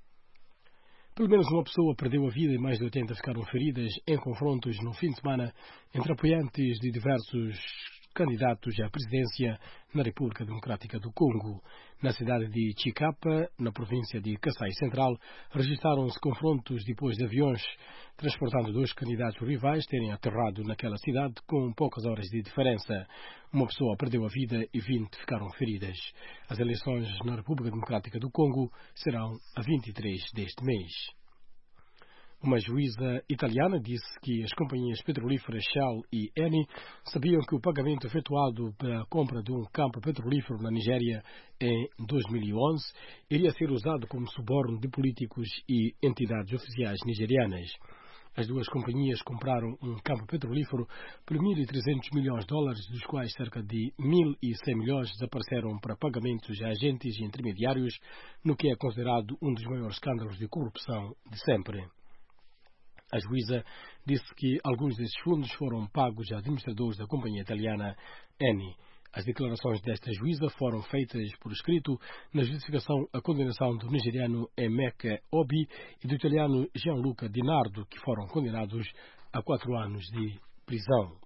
Pelo menos uma pessoa perdeu a vida e mais de oitenta ficaram feridas em confrontos no fim de semana entre apoiantes de diversos candidatos à presidência na República Democrática do Congo. Na cidade de Chikapa, na província de Kasaï Central, registaram-se confrontos depois de aviões transportando dois candidatos rivais terem aterrado naquela cidade com poucas horas de diferença. Uma pessoa perdeu a vida e vinte ficaram feridas. As eleições na República Democrática do Congo serão a vinte e três deste mês. Uma juíza italiana disse que as companhias petrolíferas Shell e Eni sabiam que o pagamento efetuado para a compra de um campo petrolífero na Nigéria em dois mil e onze iria ser usado como suborno de políticos e entidades oficiais nigerianas. As duas companhias compraram um campo petrolífero por mil e trezentos milhões de dólares, dos quais cerca de mil e cem milhões desapareceram para pagamentos a agentes e intermediários, no que é considerado um dos maiores escândalos de corrupção de sempre. A juíza disse que alguns desses fundos foram pagos a administradores da companhia italiana Eni. As declarações desta juíza foram feitas por escrito na justificação à condenação do nigeriano Emeka Obi e do italiano Gianluca Di Nardo, que foram condenados a quatro anos de prisão.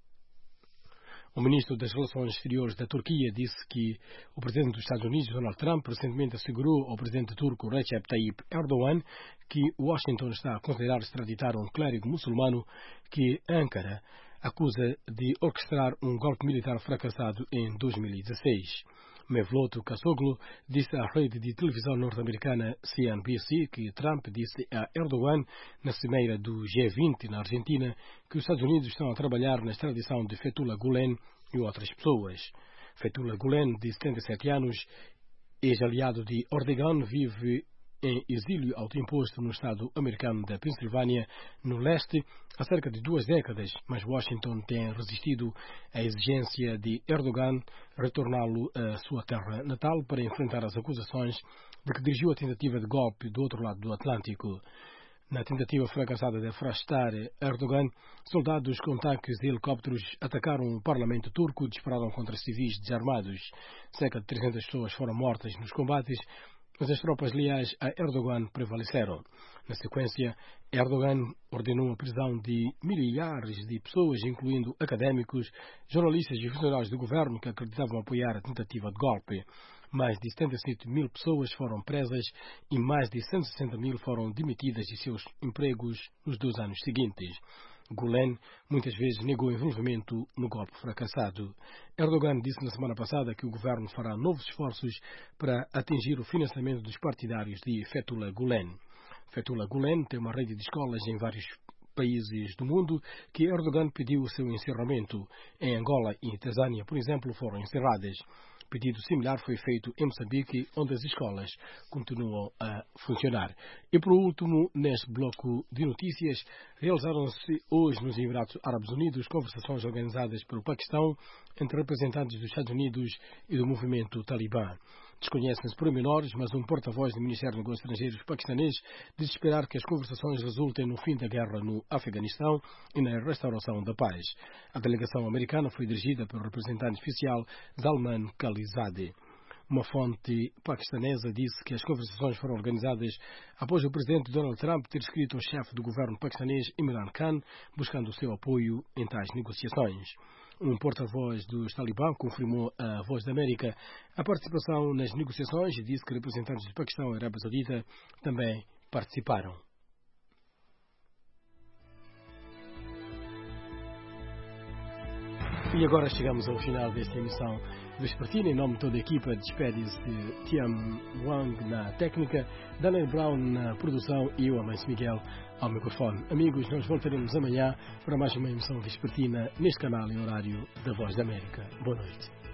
O ministro das Relações Exteriores da Turquia disse que o presidente dos Estados Unidos, Donald Trump, recentemente assegurou ao presidente turco Recep Tayyip Erdogan que Washington está a considerar extraditar um clérigo muçulmano que Ankara acusa de orquestrar um golpe militar fracassado em dois mil e dezesseis. Mevlut Cavusoglu disse à rede de televisão norte-americana C N B C que Trump disse a Erdogan na cimeira do G vinte na Argentina que os Estados Unidos estão a trabalhar na extradição de Fethullah Gulen e outras pessoas. Fethullah Gulen, de setenta e sete anos, ex-aliado de Erdogan, vive em exílio autoimposto no estado americano da Pensilvânia, no leste, há cerca de duas décadas, mas Washington tem resistido à exigência de Erdogan retorná-lo à sua terra natal para enfrentar as acusações de que dirigiu a tentativa de golpe do outro lado do Atlântico. Na tentativa fracassada de afastar Erdogan, soldados com tanques e helicópteros atacaram o parlamento turco e dispararam contra civis desarmados. Cerca de trezentas pessoas foram mortas nos combates, mas as tropas leais a Erdogan prevaleceram. Na sequência, Erdogan ordenou a prisão de milhares de pessoas, incluindo académicos, jornalistas e funcionários do governo que acreditavam apoiar a tentativa de golpe. Mais de setenta e sete mil pessoas foram presas e mais de cento e sessenta mil foram demitidas de seus empregos nos dois anos seguintes. Gulen muitas vezes negou envolvimento no golpe fracassado. Erdogan disse na semana passada que o governo fará novos esforços para atingir o financiamento dos partidários de Fethullah Gulen. Fethullah Gulen tem uma rede de escolas em vários países do mundo que Erdogan pediu o seu encerramento. Em Angola e Tanzânia, por exemplo, foram encerradas. Pedido similar foi feito em Moçambique, onde as escolas continuam a funcionar. E por último, neste bloco de notícias, realizaram-se hoje nos Emirados Árabes Unidos conversações organizadas pelo Paquistão entre representantes dos Estados Unidos e do movimento Talibã. Desconhecem-se pormenores, mas um porta-voz do Ministério dos Negócios Estrangeiros paquistanês diz esperar que as conversações resultem no fim da guerra no Afeganistão e na restauração da paz. A delegação americana foi dirigida pelo representante especial Zalman Khalilzadeh. Uma fonte paquistanesa disse que as conversações foram organizadas após o presidente Donald Trump ter escrito ao chefe do governo paquistanês Imran Khan buscando o seu apoio em tais negociações. Um porta-voz dos Talibã confirmou à Voz da América a participação nas negociações e disse que representantes do Paquistão e Arábia Saudita também participaram. E agora chegamos ao final desta emissão vespertina. Em nome de toda a equipa, despede-se Tiam Wang na técnica, Daniel Brown na produção e eu, Amâncio Miguel, ao microfone. Amigos, nós voltaremos amanhã para mais uma emissão vespertina neste canal em horário da Voz da América. Boa noite.